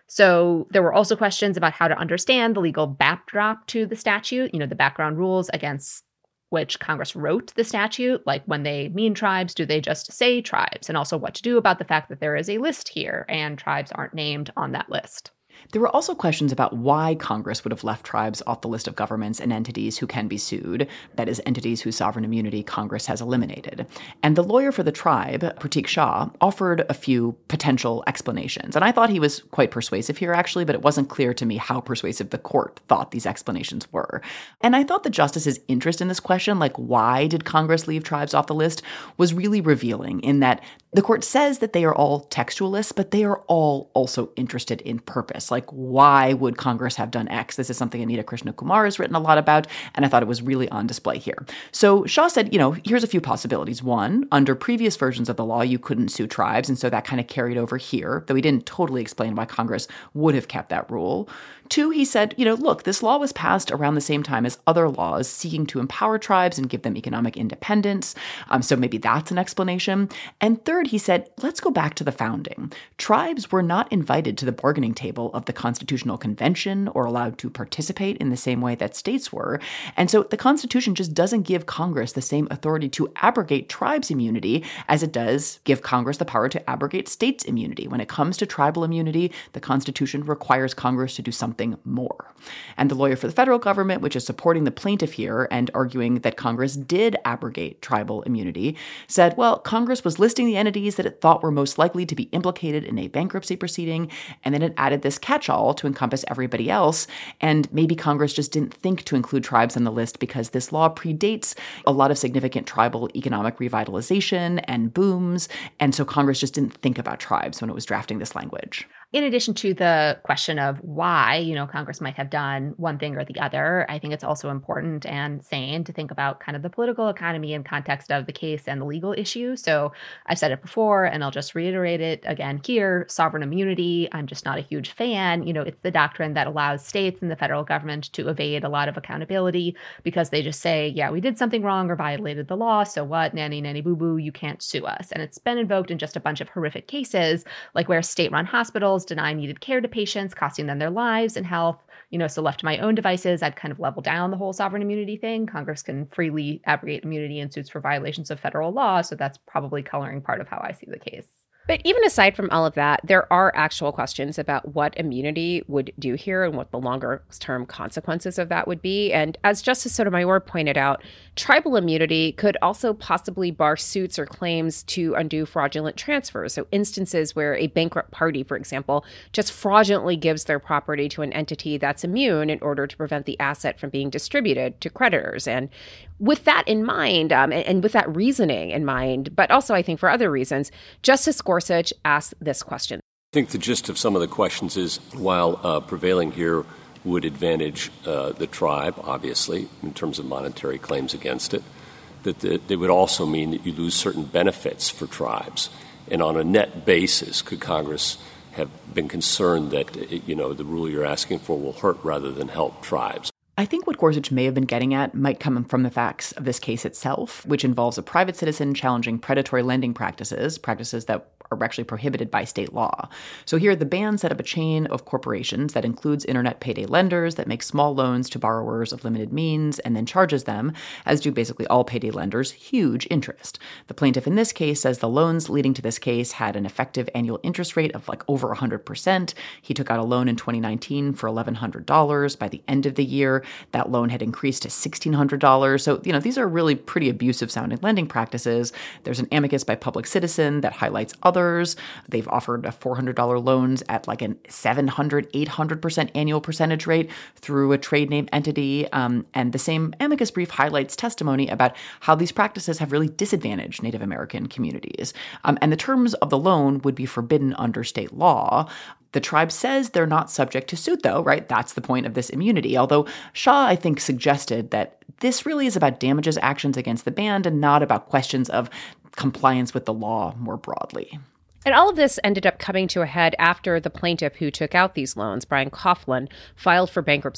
So there were also questions about how to understand the legal backdrop to the statute, the background rules against which Congress wrote the statute. Like when they mean tribes, do they just say tribes? And also what to do about the fact that there is a list here and tribes aren't named on that list. There were also questions about why Congress would have left tribes off the list of governments and entities who can be sued, that is, entities whose sovereign immunity Congress has eliminated. And the lawyer for the tribe, Pratik Shah, offered a few potential explanations. And I thought he was quite persuasive here, actually, but it wasn't clear to me how persuasive the court thought these explanations were. And I thought the justice's interest in this question, like why did Congress leave tribes off the list, was really revealing in that the court says that they are all textualists, but they are all also interested in purpose. Like, why would Congress have done X? This is something Anita Krishnakumar has written a lot about, and I thought it was really on display here. So Shah said, here's a few possibilities. One, under previous versions of the law, you couldn't sue tribes, and so that kind of carried over here, though he didn't totally explain why Congress would have kept that rule. Two, he said, look, this law was passed around the same time as other laws seeking to empower tribes and give them economic independence. So maybe that's an explanation. And third, he said, let's go back to the founding. Tribes were not invited to the bargaining table of the Constitutional Convention or allowed to participate in the same way that states were. And so the Constitution just doesn't give Congress the same authority to abrogate tribes' immunity as it does give Congress the power to abrogate states' immunity. When it comes to tribal immunity, the Constitution requires Congress to do something more. And the lawyer for the federal government, which is supporting the plaintiff here and arguing that Congress did abrogate tribal immunity, said, well, Congress was listing the entities that it thought were most likely to be implicated in a bankruptcy proceeding, and then it added this catch-all to encompass everybody else. And maybe Congress just didn't think to include tribes on the list because this law predates a lot of significant tribal economic revitalization and booms, and so Congress just didn't think about tribes when it was drafting this language. In addition to the question of why, Congress might have done one thing or the other, I think it's also important and sane to think about kind of the political economy in context of the case and the legal issue. So I've said it before, and I'll just reiterate it again here, sovereign immunity, I'm just not a huge fan. It's the doctrine that allows states and the federal government to evade a lot of accountability because they just say, yeah, we did something wrong or violated the law, so what, nanny, nanny, boo-boo, you can't sue us. And it's been invoked in just a bunch of horrific cases, like where state-run hospitals deny needed care to patients, costing them their lives and health. So left to my own devices, I'd kind of level down the whole sovereign immunity thing. Congress can freely abrogate immunity in suits for violations of federal law, so that's probably coloring part of how I see the case. But even aside from all of that, there are actual questions about what immunity would do here and what the longer-term consequences of that would be. And as Justice Sotomayor pointed out, tribal immunity could also possibly bar suits or claims to undo fraudulent transfers. So instances where a bankrupt party, for example, just fraudulently gives their property to an entity that's immune in order to prevent the asset from being distributed to creditors. And with that in mind, and with that reasoning in mind, but also I think for other reasons, Justice Gorsuch asked this question. I think the gist of some of the questions is, while prevailing here would advantage the tribe, obviously, in terms of monetary claims against it, that they would also mean that you lose certain benefits for tribes. And on a net basis, could Congress have been concerned that, the rule you're asking for will hurt rather than help tribes? I think what Gorsuch may have been getting at might come from the facts of this case itself, which involves a private citizen challenging predatory lending practices that are actually prohibited by state law. So here, the ban set up a chain of corporations that includes internet payday lenders that make small loans to borrowers of limited means and then charges them, as do basically all payday lenders, huge interest. The plaintiff in this case says the loans leading to this case had an effective annual interest rate of like over 100%. He took out a loan in 2019 for $1,100. By the end of the year, that loan had increased to $1,600. So, these are really pretty abusive sounding lending practices. There's an amicus by Public Citizen that highlights others. They've offered $400 loans at like a 700, 800% annual percentage rate through a trade name entity. And the same amicus brief highlights testimony about how these practices have really disadvantaged Native American communities. And the terms of the loan would be forbidden under state law. The tribe says they're not subject to suit, though, right? That's the point of this immunity. Although Shah, I think, suggested that this really is about damages actions against the band and not about questions of compliance with the law more broadly. And all of this ended up coming to a head after the plaintiff who took out these loans, Brian Coughlin, filed for bankruptcy.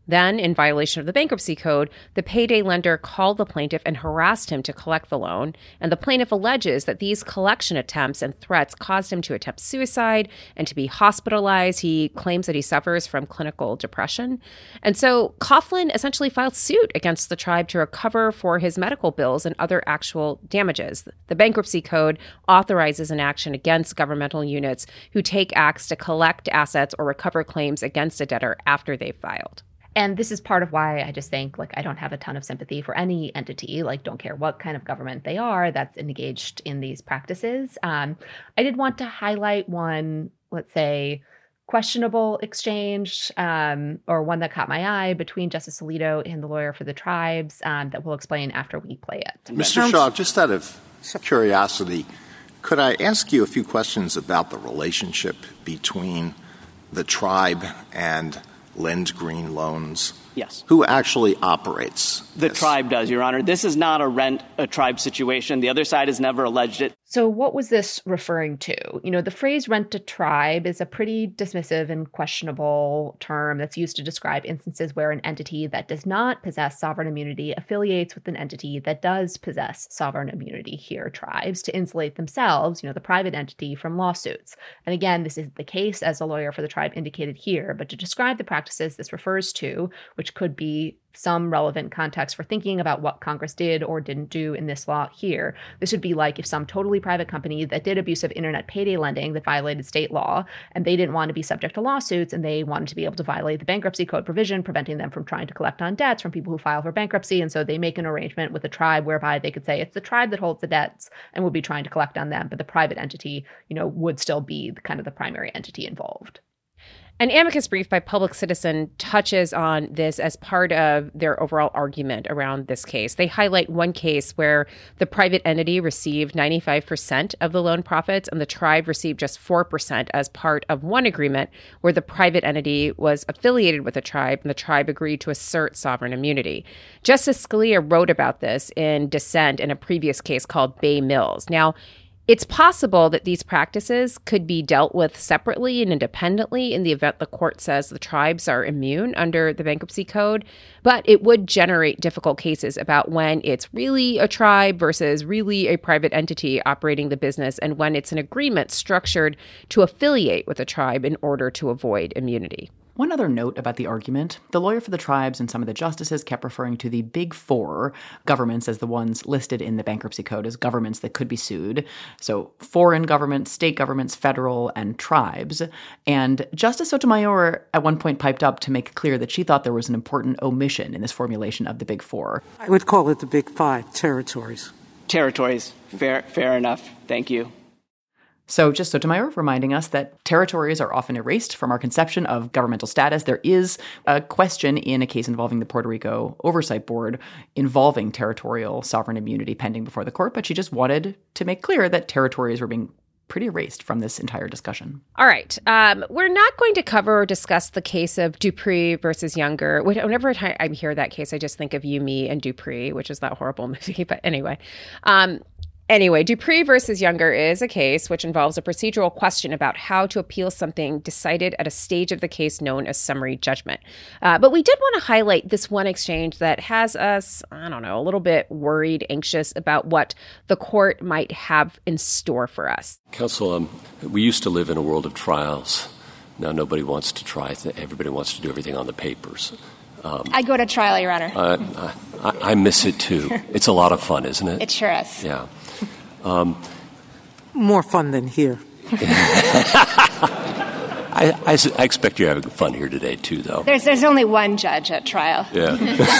Then, in violation of the bankruptcy code, the payday lender called the plaintiff and harassed him to collect the loan, and the plaintiff alleges that these collection attempts and threats caused him to attempt suicide and to be hospitalized. He claims that he suffers from clinical depression. And so Coughlin essentially filed suit against the tribe to recover for his medical bills and other actual damages. The bankruptcy code authorizes an action against governmental units who take acts to collect assets or recover claims against a debtor after they've filed. And this is part of why I just think, I don't have a ton of sympathy for any entity, don't care what kind of government they are, that's engaged in these practices. I did want to highlight one, let's say, questionable exchange, or one that caught my eye between Justice Alito and the lawyer for the tribes, that we'll explain after we play it. Mr. Shaw, just out of curiosity, could I ask you a few questions about the relationship between the tribe and Lend Green Loans? Yes. Who actually operates The tribe does, Your Honor. This is not a tribe situation. The other side has never alleged it. So what was this referring to? The phrase rent a tribe is a pretty dismissive and questionable term that's used to describe instances where an entity that does not possess sovereign immunity affiliates with an entity that does possess sovereign immunity, here tribes, to insulate themselves, the private entity, from lawsuits. And again, this is the case, as a lawyer for the tribe indicated here, but to describe the practices this refers to, which could be some relevant context for thinking about what Congress did or didn't do in this law here. This would be like if some totally private company that did abusive internet payday lending that violated state law, and they didn't want to be subject to lawsuits, and they wanted to be able to violate the bankruptcy code provision, preventing them from trying to collect on debts from people who file for bankruptcy. And so they make an arrangement with the tribe whereby they could say it's the tribe that holds the debts and would be trying to collect on them, but the private entity, would still be kind of the primary entity involved. An amicus brief by Public Citizen touches on this as part of their overall argument around this case. They highlight one case where the private entity received 95% of the loan profits and the tribe received just 4% as part of one agreement where the private entity was affiliated with the tribe and the tribe agreed to assert sovereign immunity. Justice Scalia wrote about this in dissent in a previous case called Bay Mills. Now, it's possible that these practices could be dealt with separately and independently in the event the court says the tribes are immune under the bankruptcy code, but it would generate difficult cases about when it's really a tribe versus really a private entity operating the business and when it's an agreement structured to affiliate with a tribe in order to avoid immunity. One other note about the argument, the lawyer for the tribes and some of the justices kept referring to the big four governments as the ones listed in the bankruptcy code as governments that could be sued. So foreign governments, state governments, federal, and tribes. And Justice Sotomayor at one point piped up to make clear that she thought there was an important omission in this formulation of the big four. I would call it the big five, territories. Territories. Fair enough. Thank you. So just Sotomayor reminding us that territories are often erased from our conception of governmental status. There is a question in a case involving the Puerto Rico Oversight Board involving territorial sovereign immunity pending before the court, but she just wanted to make clear that territories were being pretty erased from this entire discussion. All right. We're not going to cover or discuss the case of Dupree versus Younger. Whenever I hear that case, I just think of You, Me, and Dupree, which is that horrible movie. But anyway. Anyway, Dupree versus Younger is a case which involves a procedural question about how to appeal something decided at a stage of the case known as summary judgment. But we did want to highlight this one exchange that has us, a little bit worried, anxious about what the court might have in store for us. Counsel, we used to live in a world of trials. Now nobody wants to try. Everybody wants to do everything on the papers. I go to trial, Your Honor. I miss it, too. It's a lot of fun, isn't it? It sure is. Yeah. More fun than here. I expect you're having fun here today, too, though. There's only one judge at trial. Yeah.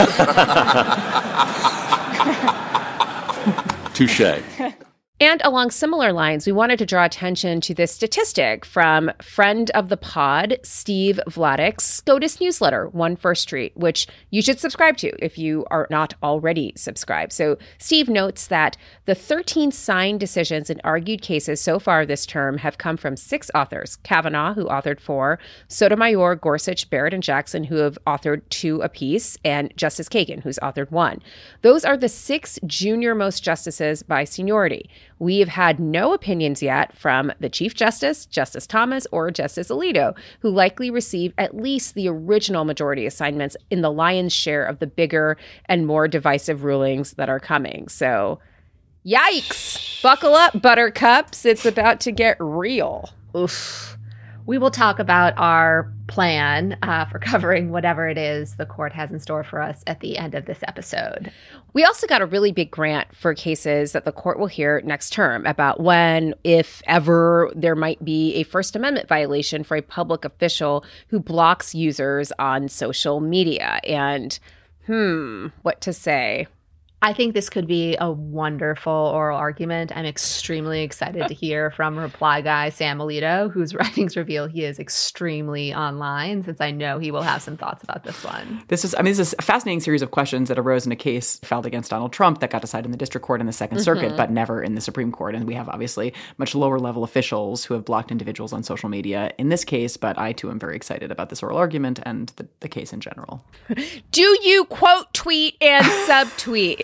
Touché. And along similar lines, we wanted to draw attention to this statistic from friend of the pod, Steve Vladek's SCOTUS newsletter, One First Street, which you should subscribe to if you are not already subscribed. So Steve notes that the 13 signed decisions in argued cases so far this term have come from 6 authors: Kavanaugh, who authored 4, Sotomayor, Gorsuch, Barrett, and Jackson, who have authored 2 apiece, and Justice Kagan, who's authored 1. Those are the 6 junior most justices by seniority. We have had no opinions yet from the Chief Justice, Justice Thomas, or Justice Alito, who likely receive at least the original majority assignments in the lion's share of the bigger and more divisive rulings that are coming. So, yikes! Buckle up, buttercups. It's about to get real. Oof. We will talk about our plan for covering whatever it is the court has in store for us at the end of this episode. We also got a really big grant for cases that the court will hear next term about when, if ever, there might be a First Amendment violation for a public official who blocks users on social media. And, what to say? I think this could be a wonderful oral argument. I'm extremely excited to hear from reply guy Sam Alito, whose writings reveal he is extremely online, since I know he will have some thoughts about this one. This is a fascinating series of questions that arose in a case filed against Donald Trump that got decided in the district court in the Second Circuit, but never in the Supreme Court. And we have obviously much lower level officials who have blocked individuals on social media in this case, but I too am very excited about this oral argument and the case in general. Do you quote tweet and subtweet?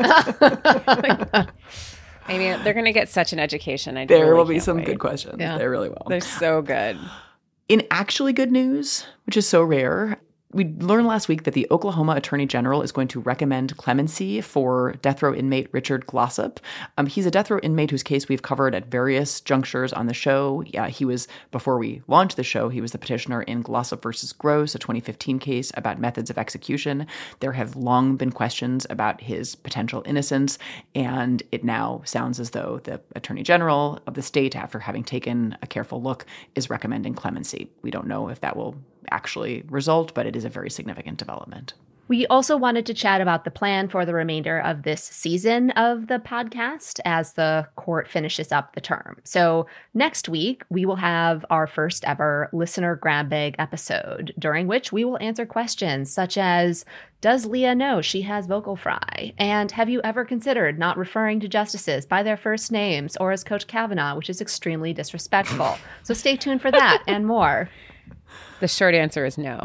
I mean, they're going to get such an education. There will be some good questions. Yeah. They really will. They're so good. In actually good news, which is so rare, we learned last week that the Oklahoma Attorney General is going to recommend clemency for death row inmate Richard Glossip. He's a death row inmate whose case we've covered at various junctures on the show. He was, before we launched the show, he was the petitioner in Glossip versus Gross, a 2015 case about methods of execution. There have long been questions about his potential innocence, and it now sounds as though the Attorney General of the state, after having taken a careful look, is recommending clemency. We don't know if that will actually result, but it is a very significant development. We also wanted to chat about the plan for the remainder of this season of the podcast as the court finishes up the term. So next week, we will have our first ever listener grab bag episode, during which we will answer questions such as, does Leah know she has vocal fry? And have you ever considered not referring to justices by their first names or as Coach Kavanaugh, which is extremely disrespectful? So stay tuned for that and more. The short answer is no.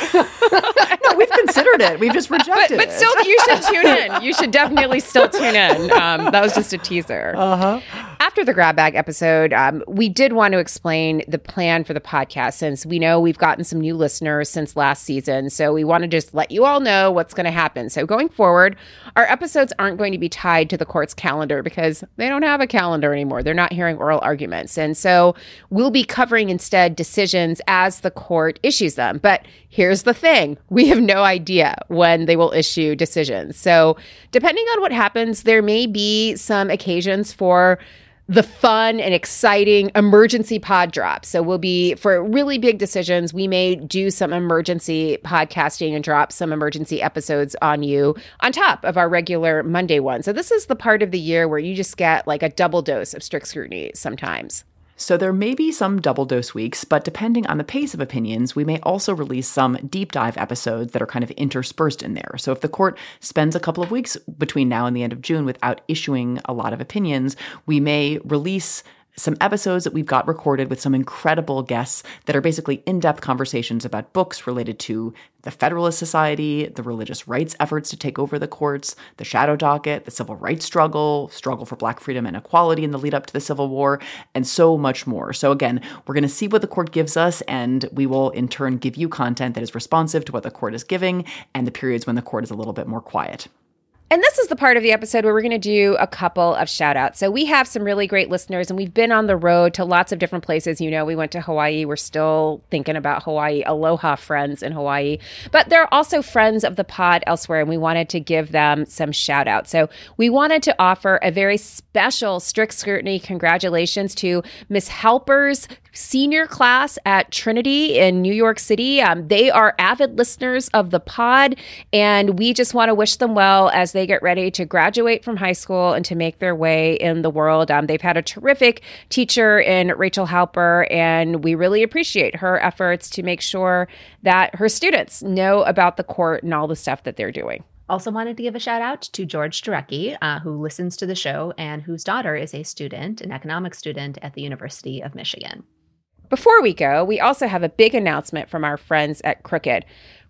No, we've considered it. We've just rejected it. But still, you should tune in. You should definitely still tune in. That was just a teaser. After the grab bag episode, we did want to explain the plan for the podcast, since we know we've gotten some new listeners since last season. So we want to just let you all know what's going to happen. So going forward, our episodes aren't going to be tied to the court's calendar because they don't have a calendar anymore. They're not hearing oral arguments. And so we'll be covering instead decisions as the court issues them. But here's the thing. We have no idea when they will issue decisions. So depending on what happens, there may be some occasions for the fun and exciting emergency pod drops. So we'll be, for really big decisions, we may do some emergency podcasting and drop some emergency episodes on you on top of our regular Monday one. So this is the part of the year where you just get like a double dose of strict scrutiny sometimes. So there may be some double dose weeks, but depending on the pace of opinions, we may also release some deep dive episodes that are kind of interspersed in there. So if the court spends a couple of weeks between now and the end of June without issuing a lot of opinions, we may release some episodes that we've got recorded with some incredible guests that are basically in-depth conversations about books related to the Federalist Society, the religious rights efforts to take over the courts, the shadow docket, the civil rights struggle for Black freedom and equality in the lead up to the Civil War, and so much more. So again, we're going to see what the court gives us, and we will in turn give you content that is responsive to what the court is giving and the periods when the court is a little bit more quiet. And this is the part of the episode where we're going to do a couple of shout outs. So we have some really great listeners, and we've been on the road to lots of different places. You know, we went to Hawaii. We're still thinking about Hawaii. Aloha friends in Hawaii. But there are also friends of the pod elsewhere, and we wanted to give them some shout outs. So we wanted to offer a very special strict scrutiny congratulations to Miss Halper's senior class at Trinity in New York City. They are avid listeners of the pod, and we just want to wish them well as they get ready to graduate from high school and to make their way in the world. They've had a terrific teacher in Rachel Halper, and we really appreciate her efforts to make sure that her students know about the court and all the stuff that they're doing. Also wanted to give a shout out to George Durecki, who listens to the show and whose daughter is a student, an economics student at the University of Michigan. Before we go, we also have a big announcement from our friends at Crooked.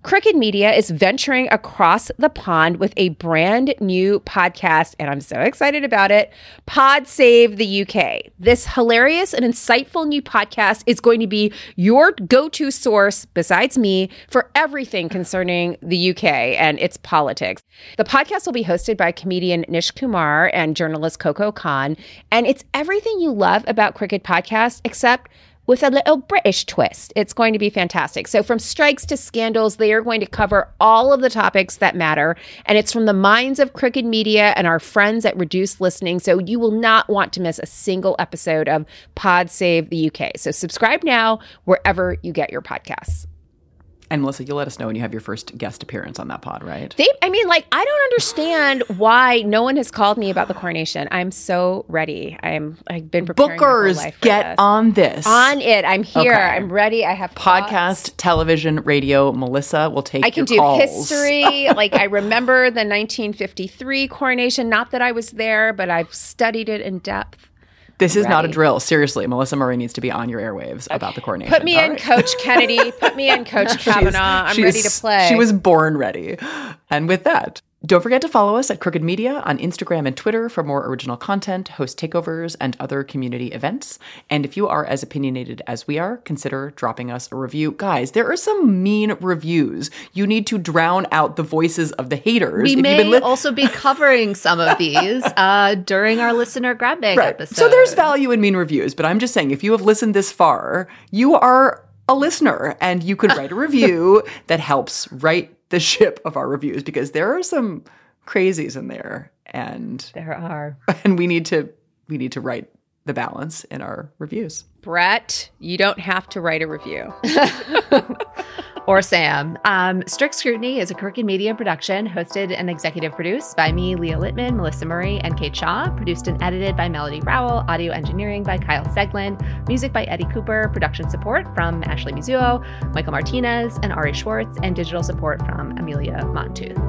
Crooked Media is venturing across the pond with a brand new podcast, and I'm so excited about it, Pod Save the UK. This hilarious and insightful new podcast is going to be your go-to source, besides me, for everything concerning the UK and its politics. The podcast will be hosted by comedian Nish Kumar and journalist Coco Khan, and it's everything you love about Crooked Podcast, except with a little British twist. It's going to be fantastic. So from strikes to scandals, they are going to cover all of the topics that matter. And it's from the minds of Crooked Media and our friends at Reduced Listening. So you will not want to miss a single episode of Pod Save the UK. So subscribe now wherever you get your podcasts. And Melissa, you'll let us know when you have your first guest appearance on that pod, right? I don't understand why no one has called me about the coronation. I'm so ready. I've been preparing my whole life for get this. on this. On it. I'm here. Okay. I'm ready. I have podcast, thoughts. Television, radio. Melissa will take your calls. I can do history. I remember the 1953 coronation. Not that I was there, but I've studied it in depth. This is not a drill. Seriously, Melissa Murray needs to be on your airwaves about the coronation. Put me in, Coach Kennedy. Put me in, Coach Kavanaugh. I'm ready to play. She was born ready. And with that, don't forget to follow us at Crooked Media on Instagram and Twitter for more original content, host takeovers, and other community events. And if you are as opinionated as we are, consider dropping us a review. Guys, there are some mean reviews. You need to drown out the voices of the haters. We may also be covering some of these during our listener grab bag episode. So there's value in mean reviews, but I'm just saying, if you have listened this far, you are a listener, and you could write a review that helps right the ship of our reviews, because there are some crazies in there, and we need to write the balance in our reviews. Brett, you don't have to write a review. Or Sam. Strict Scrutiny is a Crooked Media production, hosted and executive produced by me, Leah Littman, Melissa Murray, and Kate Shaw. Produced and edited by Melody Rowell. Audio engineering by Kyle Seglin. Music by Eddie Cooper. Production support from Ashley Mizuo, Michael Martinez, and Ari Schwartz. And digital support from Amelia Montooth.